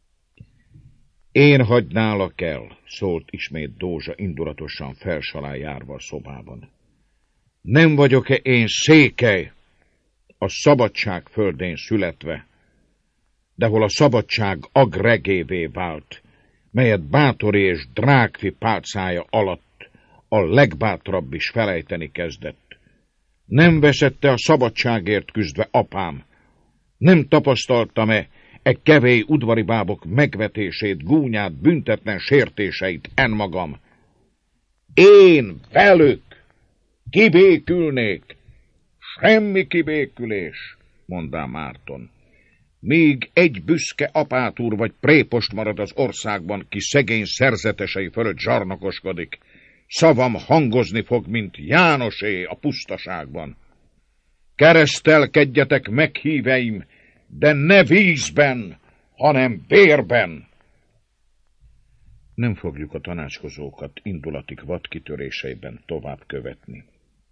A: Én hagynálak el, szólt ismét Dózsa indulatosan felsalá járva a szobában. Nem vagyok-e én Székely, a szabadság földén születve, de hol a szabadság agregévé vált, melyet bátori és drágfi pálcája alatt a legbátrabb is felejteni kezdett. Nem veszette a szabadságért küzdve apám, nem tapasztaltam-e kevély udvari bábok megvetését, gúnyát, büntetlen sértéseit magam. Én velük kibékülnék. Semmi kibékülés, mondá Márton. Míg egy büszke apátúr vagy prépost marad az országban, ki szegény szerzetesei fölött zsarnokoskodik, szavam hangozni fog, mint Jánosé a pusztaságban. Keresztelkedjetek meg, híveim, de ne vízben, hanem vérben. Nem fogjuk a tanácskozókat indulatik vadkitöréseiben tovább követni.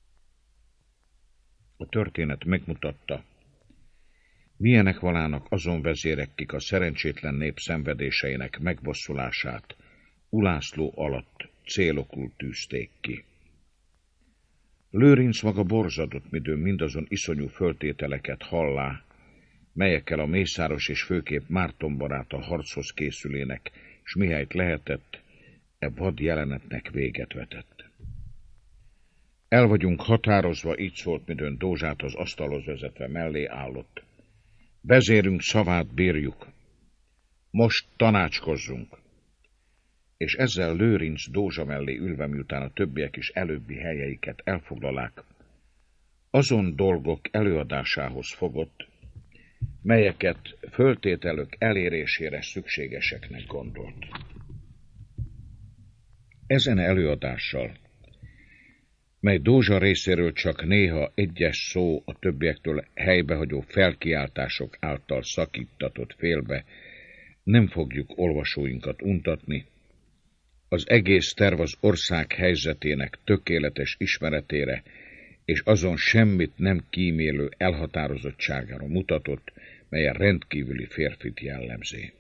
A: A történet megmutatta, milyenek valának azon vezérek, kik a szerencsétlen nép szenvedéseinek megbosszulását Ulászló alatt célokul tűzték ki. Lőrinc maga borzadott, midőn mindazon iszonyú föltételeket hallá, melyekkel a mészáros és főképp Márton baráta harchoz készülének, s mihelyt lehetett, e vad jelenetnek véget vetett. El vagyunk határozva, így szólt, midőn Dózsát az asztalhoz vezetve mellé állott. Vezérünk szavát bírjuk. Most tanácskozzunk. És ezzel Lőrinc Dózsa mellé ülve, miután a többiek is előbbi helyeiket elfoglalák, azon dolgok előadásához fogott, melyeket föltételök elérésére szükségeseknek gondolt. Ezen előadással, mely Dózsa részéről csak néha egyes szó a többiektől helybehagyó felkiáltások által szakítatott félbe, nem fogjuk olvasóinkat untatni, az egész terv az ország helyzetének tökéletes ismeretére és azon semmit nem kímélő elhatározottságára mutatott, melyen rendkívüli férfit jellemzi.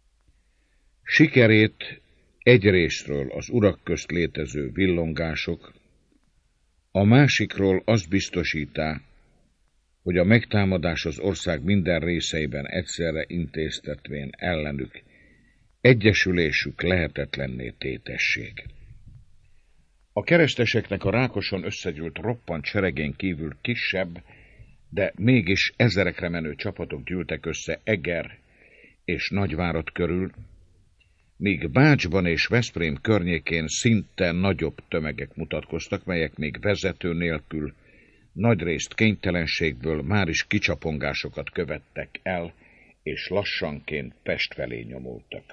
A: Sikerét egyrészről az urak közt létező villongások, a másikról azt biztosítá, hogy a megtámadás az ország minden részeiben egyszerre intéztetvén ellenük egyesülésük lehetetlenné tétesség. A kereszteseknek a rákoson összegyűlt roppant seregén kívül kisebb, de mégis ezerekre menő csapatok gyűltek össze Eger és Nagyvárad körül, míg Bácsban és Veszprém környékén szinte nagyobb tömegek mutatkoztak, melyek még vezető nélkül, nagyrészt kénytelenségből már is kicsapongásokat követtek el, és lassanként Pest felé nyomultak.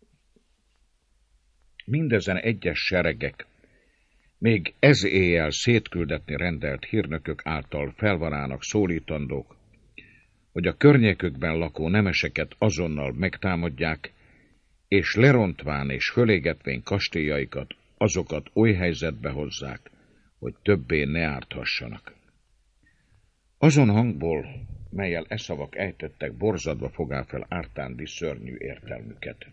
A: Mindezen egyes seregek, még ez éjjel szétküldetni rendelt hírnökök által felvarának szólítandók, hogy a környékükben lakó nemeseket azonnal megtámadják, és lerontván és fölégetvén kastélyaikat, azokat oly helyzetbe hozzák, hogy többé ne árthassanak. Azon hangból, mellyel e szavak ejtettek, borzadva fogá fel Ártándi szörnyű értelmüket.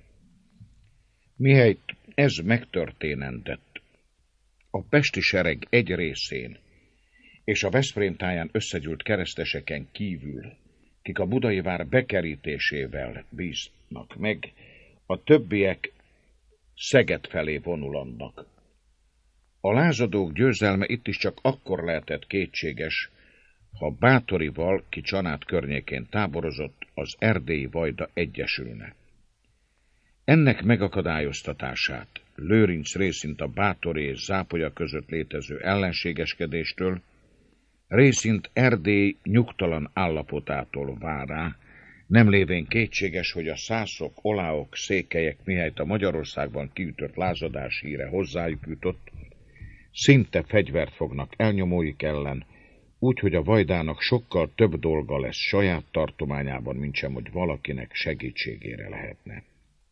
A: Mihelyt ez megtörténendett, a pesti sereg egy részén és a Veszprém táján összegyűlt kereszteseken kívül, kik a budai vár bekerítésével bíznak meg, a többiek Szeged felé vonulannak. A lázadók győzelme itt is csak akkor lehetett kétséges, ha Báthorival, ki Csanád környékén táborozott, az erdélyi vajda egyesülne. Ennek megakadályoztatását Lőrinc részint a Báthori és Zápolya között létező ellenségeskedéstől, részint Erdély nyugtalan állapotától várá, nem lévén kétséges, hogy a szászok, oláok, székelyek, mihelyt a Magyarországban kiütött lázadás híre hozzájuk jutott, szinte fegyvert fognak elnyomóik ellen, úgyhogy a vajdának sokkal több dolga lesz saját tartományában, mintsem, hogy valakinek segítségére lehetne.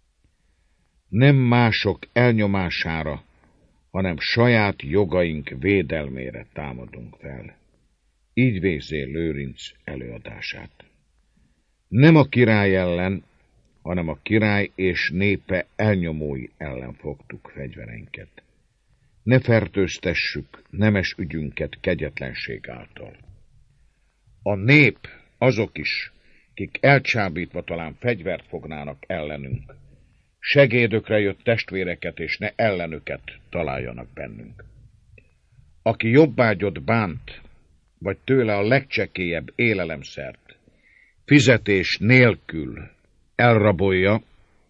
A: Nem mások elnyomására, hanem saját jogaink védelmére támadunk fel. Így végzi Lőrinc előadását. Nem a király ellen, hanem a király és népe elnyomói ellen fogtuk fegyvereinket. Ne fertőztessük nemes ügyünket kegyetlenség által. A nép, azok is, kik elcsábítva talán fegyvert fognának ellenünk, segédökre jött testvéreket, és ne ellenüket találjanak bennünk. Aki jobbágyot bánt, vagy tőle a legcsekélyebb élelemszert fizetés nélkül elrabolja,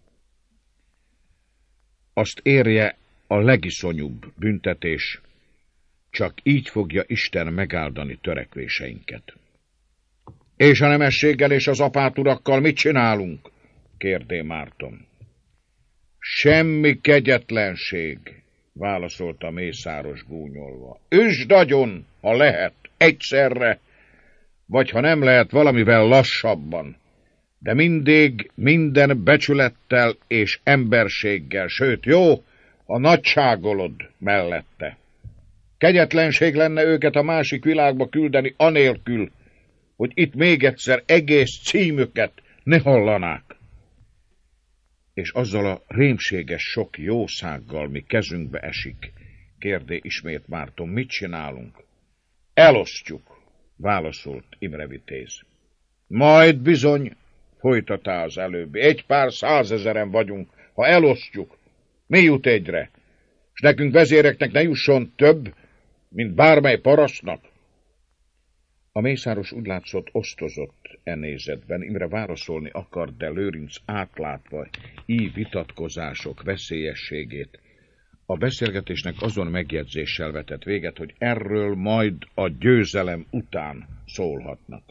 A: azt érje a legiszonyúbb büntetés, csak így fogja Isten megáldani törekvéseinket. És a nemességgel és az apáturakkal mit csinálunk? Kérdé Márton. Semmi kegyetlenség, válaszolta Mészáros gúnyolva. Üsd agyon, ha lehet, egyszerre, vagy ha nem lehet, valamivel lassabban, de mindig minden becsülettel és emberséggel, sőt, jó, a nagyságolod mellette. Kegyetlenség lenne őket a másik világba küldeni anélkül, hogy itt még egyszer egész címüket ne hallanák. És azzal a rémséges sok jószággal, mi kezünkbe esik, kérdé ismét Márton, mit csinálunk? Elosztjuk, válaszolt Imre Vitéz. Majd bizony, folytatá az előbbi, egy pár százezeren vagyunk, ha elosztjuk. Mi jut egyre? És nekünk vezéreknek ne jusson több, mint bármely parasztnak? A mészáros úgy látszott osztozott nézetben, Imre válaszolni akart, de Lőrinc átlátva így vitatkozások veszélyességét, a beszélgetésnek azon megjegyzéssel vetett véget, hogy erről majd a győzelem után szólhatnak.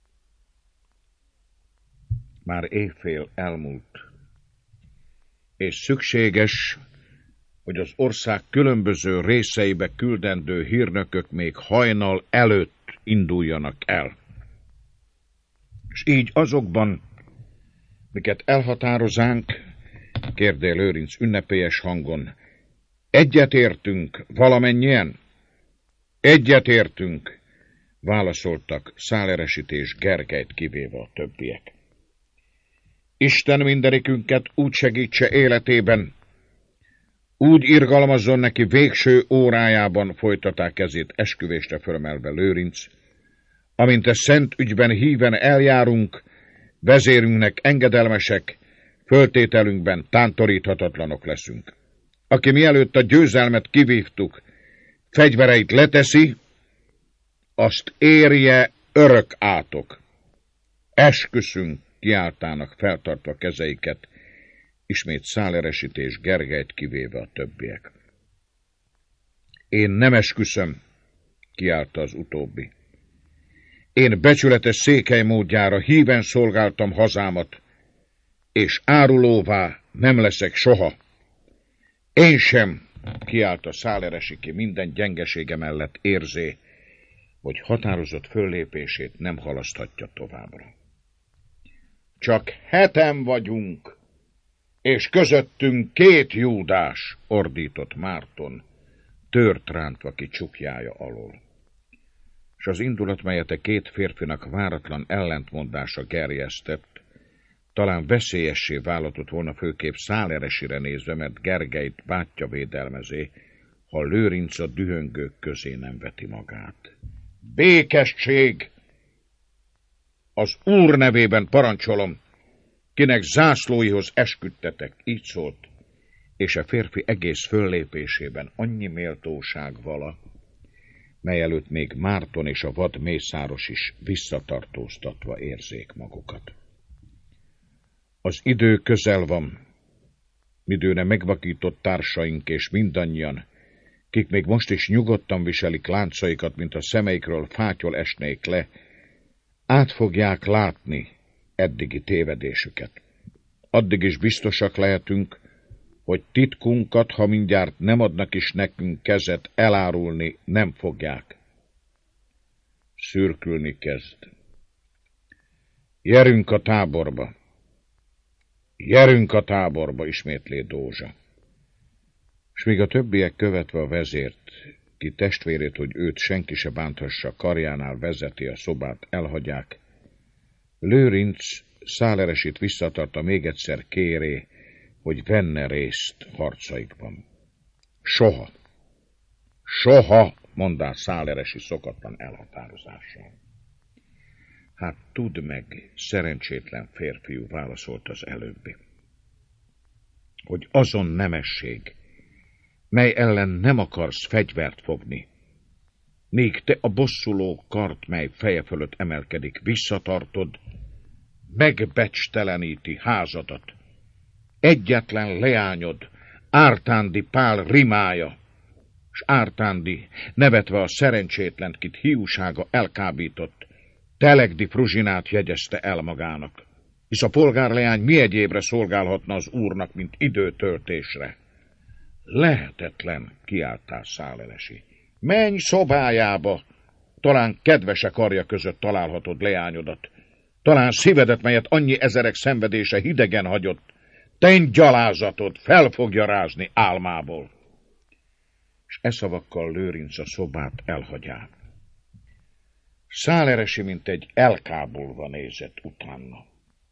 A: Már éjfél elmúlt, és szükséges, hogy az ország különböző részeibe küldendő hírnökök még hajnal előtt induljanak el. És így azokban, miket elhatározánk, kérdé Lőrinc ünnepélyes hangon, egyetértünk valamennyien? Egyetértünk, válaszoltak Száleresit és Gergelyt kivéve a többiek. Isten mindenikünket úgy segítse életében, úgy irgalmazzon neki végső órájában, folytatták kezét esküvésre fölemelve Lőrinc, amint a szent ügyben híven eljárunk, vezérünknek engedelmesek, föltételünkben tántoríthatatlanok leszünk. Aki mielőtt a győzelmet kivívtuk, fegyvereit leteszi, azt érje örök átok. Esküszünk, kiáltának feltartva kezeiket, ismét Száleresit és Gergelyt kivéve a többiek. Én nem esküszöm, kiáltta az utóbbi. Én becsületes székely módjára híven szolgáltam hazámat, és árulóvá nem leszek soha. Én sem, kiáltta Száleresi ki minden gyengesége mellett érzé, hogy határozott föllépését nem halaszthatja továbbra. Csak 7 vagyunk, és közöttünk 2 Júdás, ordított Márton, tört rántva ki csukjája alól. És az indulat, melyet a 2 férfinak váratlan ellentmondása gerjesztett, talán veszélyessé vállatott volna főképp Száleresire nézve, mert Gergelyt bátyja védelmezé, ha Lőrinc a dühöngők közé nem veti magát. Békesség! Az Úr nevében parancsolom, kinek zászlóihoz esküdtetek, így szólt, és a férfi egész föllépésében annyi méltóság vala, mely előtt még Márton és a vad mészáros is visszatartóztatva érzék magukat. Az idő közel van, midőne megvakított társaink és mindannyian, kik még most is nyugodtan viselik láncaikat, mint a szemeikről fátyol esnék le, át fogják látni eddigi tévedésüket. Addig is biztosak lehetünk, hogy titkunkat, ha mindjárt nem adnak is nekünk kezet, elárulni nem fogják. Szürkülni kezd. Gyerünk a táborba! Gyerünk a táborba, ismétlé Dózsa. S míg a többiek követve a vezért, ki testvérét, hogy őt senki se bánthassa, karjánál vezeti a szobát, elhagyják, Lőrinc Száleresit visszatarta még egyszer kéré, hogy venne részt harcaikban. Soha, soha, mondál Száleresi szokatlan elhatározással. Hát tudd meg, szerencsétlen férfiú, válaszolt az előbbi, hogy azon nemesség, mely ellen nem akarsz fegyvert fogni, míg te a bosszuló kart, mely feje fölött emelkedik, visszatartod, megbecsteleníti házadat. Egyetlen leányod, Ártándi Pál rimája, s Ártándi, nevetve a szerencsétlent, kit hiúsága elkábított, Telegdi Fruzsinát jegyezte el magának, hisz a polgárleány mi egyébre szolgálhatna az úrnak, mint időtöltésre. Lehetetlen, kiáltál Száleresi. Menj szobájába, talán kedvese karja között találhatod leányodat, talán szívedet, melyet annyi ezerek szenvedése hidegen hagyott, tenj gyalázatod, fel fogja rázni álmából. És e szavakkal Lőrinc a szobát elhagyá. Száleresi, mint egy elkábulva nézett utána.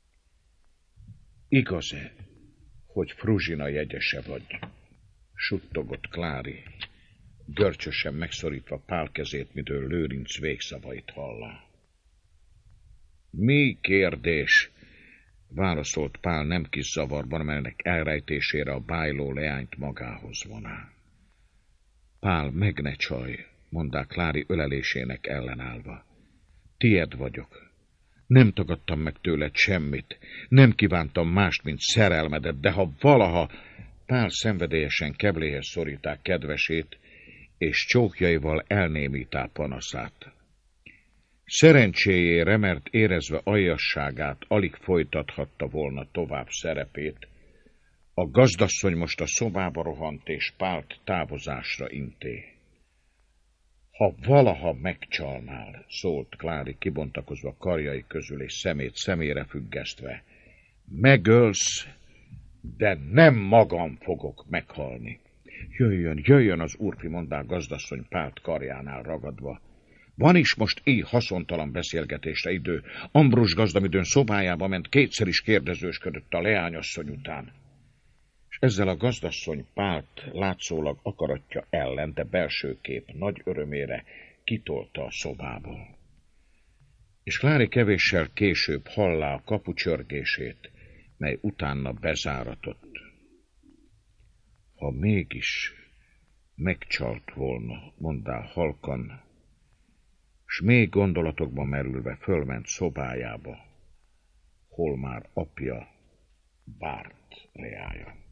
A: Igaz-e, hogy Fruzsina jegyese vagy? Suttogott Klári, görcsösen megszorítva Pál kezét, midől Lőrinc végszavait hallá. Mi kérdés? válaszolt Pál nem kis zavarban, melynek elrejtésére a bájló leányt magához voná. Pál, meg ne csalj, mondták Klári ölelésének ellenállva. Tied vagyok. Nem tagadtam meg tőled semmit, nem kívántam mást, mint szerelmedet, de ha valaha... Pál szenvedélyesen kebléhez szoríták kedvesét, és csókjaival elnémítá panaszát. Szerencséjére, mert érezve aljasságát alig folytathatta volna tovább szerepét, a gazdasszony most a szobába rohant, és Pált távozásra inté. Ha valaha megcsalnál, szólt Klári kibontakozva karjai közül és szemét szemére függesztve, megölsz, de nem magam fogok meghalni. Jöjjön az úrfi, mondták gazdasszony Pált karjánál ragadva. Van is most így haszontalan beszélgetésre idő. Ambrus gazdamidőn szobájába ment, kétszer is kérdezősködött a leányasszony után. És ezzel a gazdasszony Pált látszólag akaratja ellen, de belső kép nagy örömére kitolta a szobából. És Klári kevéssel később hallá a kapu csörgését, mely utána bezáratott. Ha mégis megcsalt volna, mondá halkan, s még gondolatokba merülve fölment szobájába, hol már apja várt leája.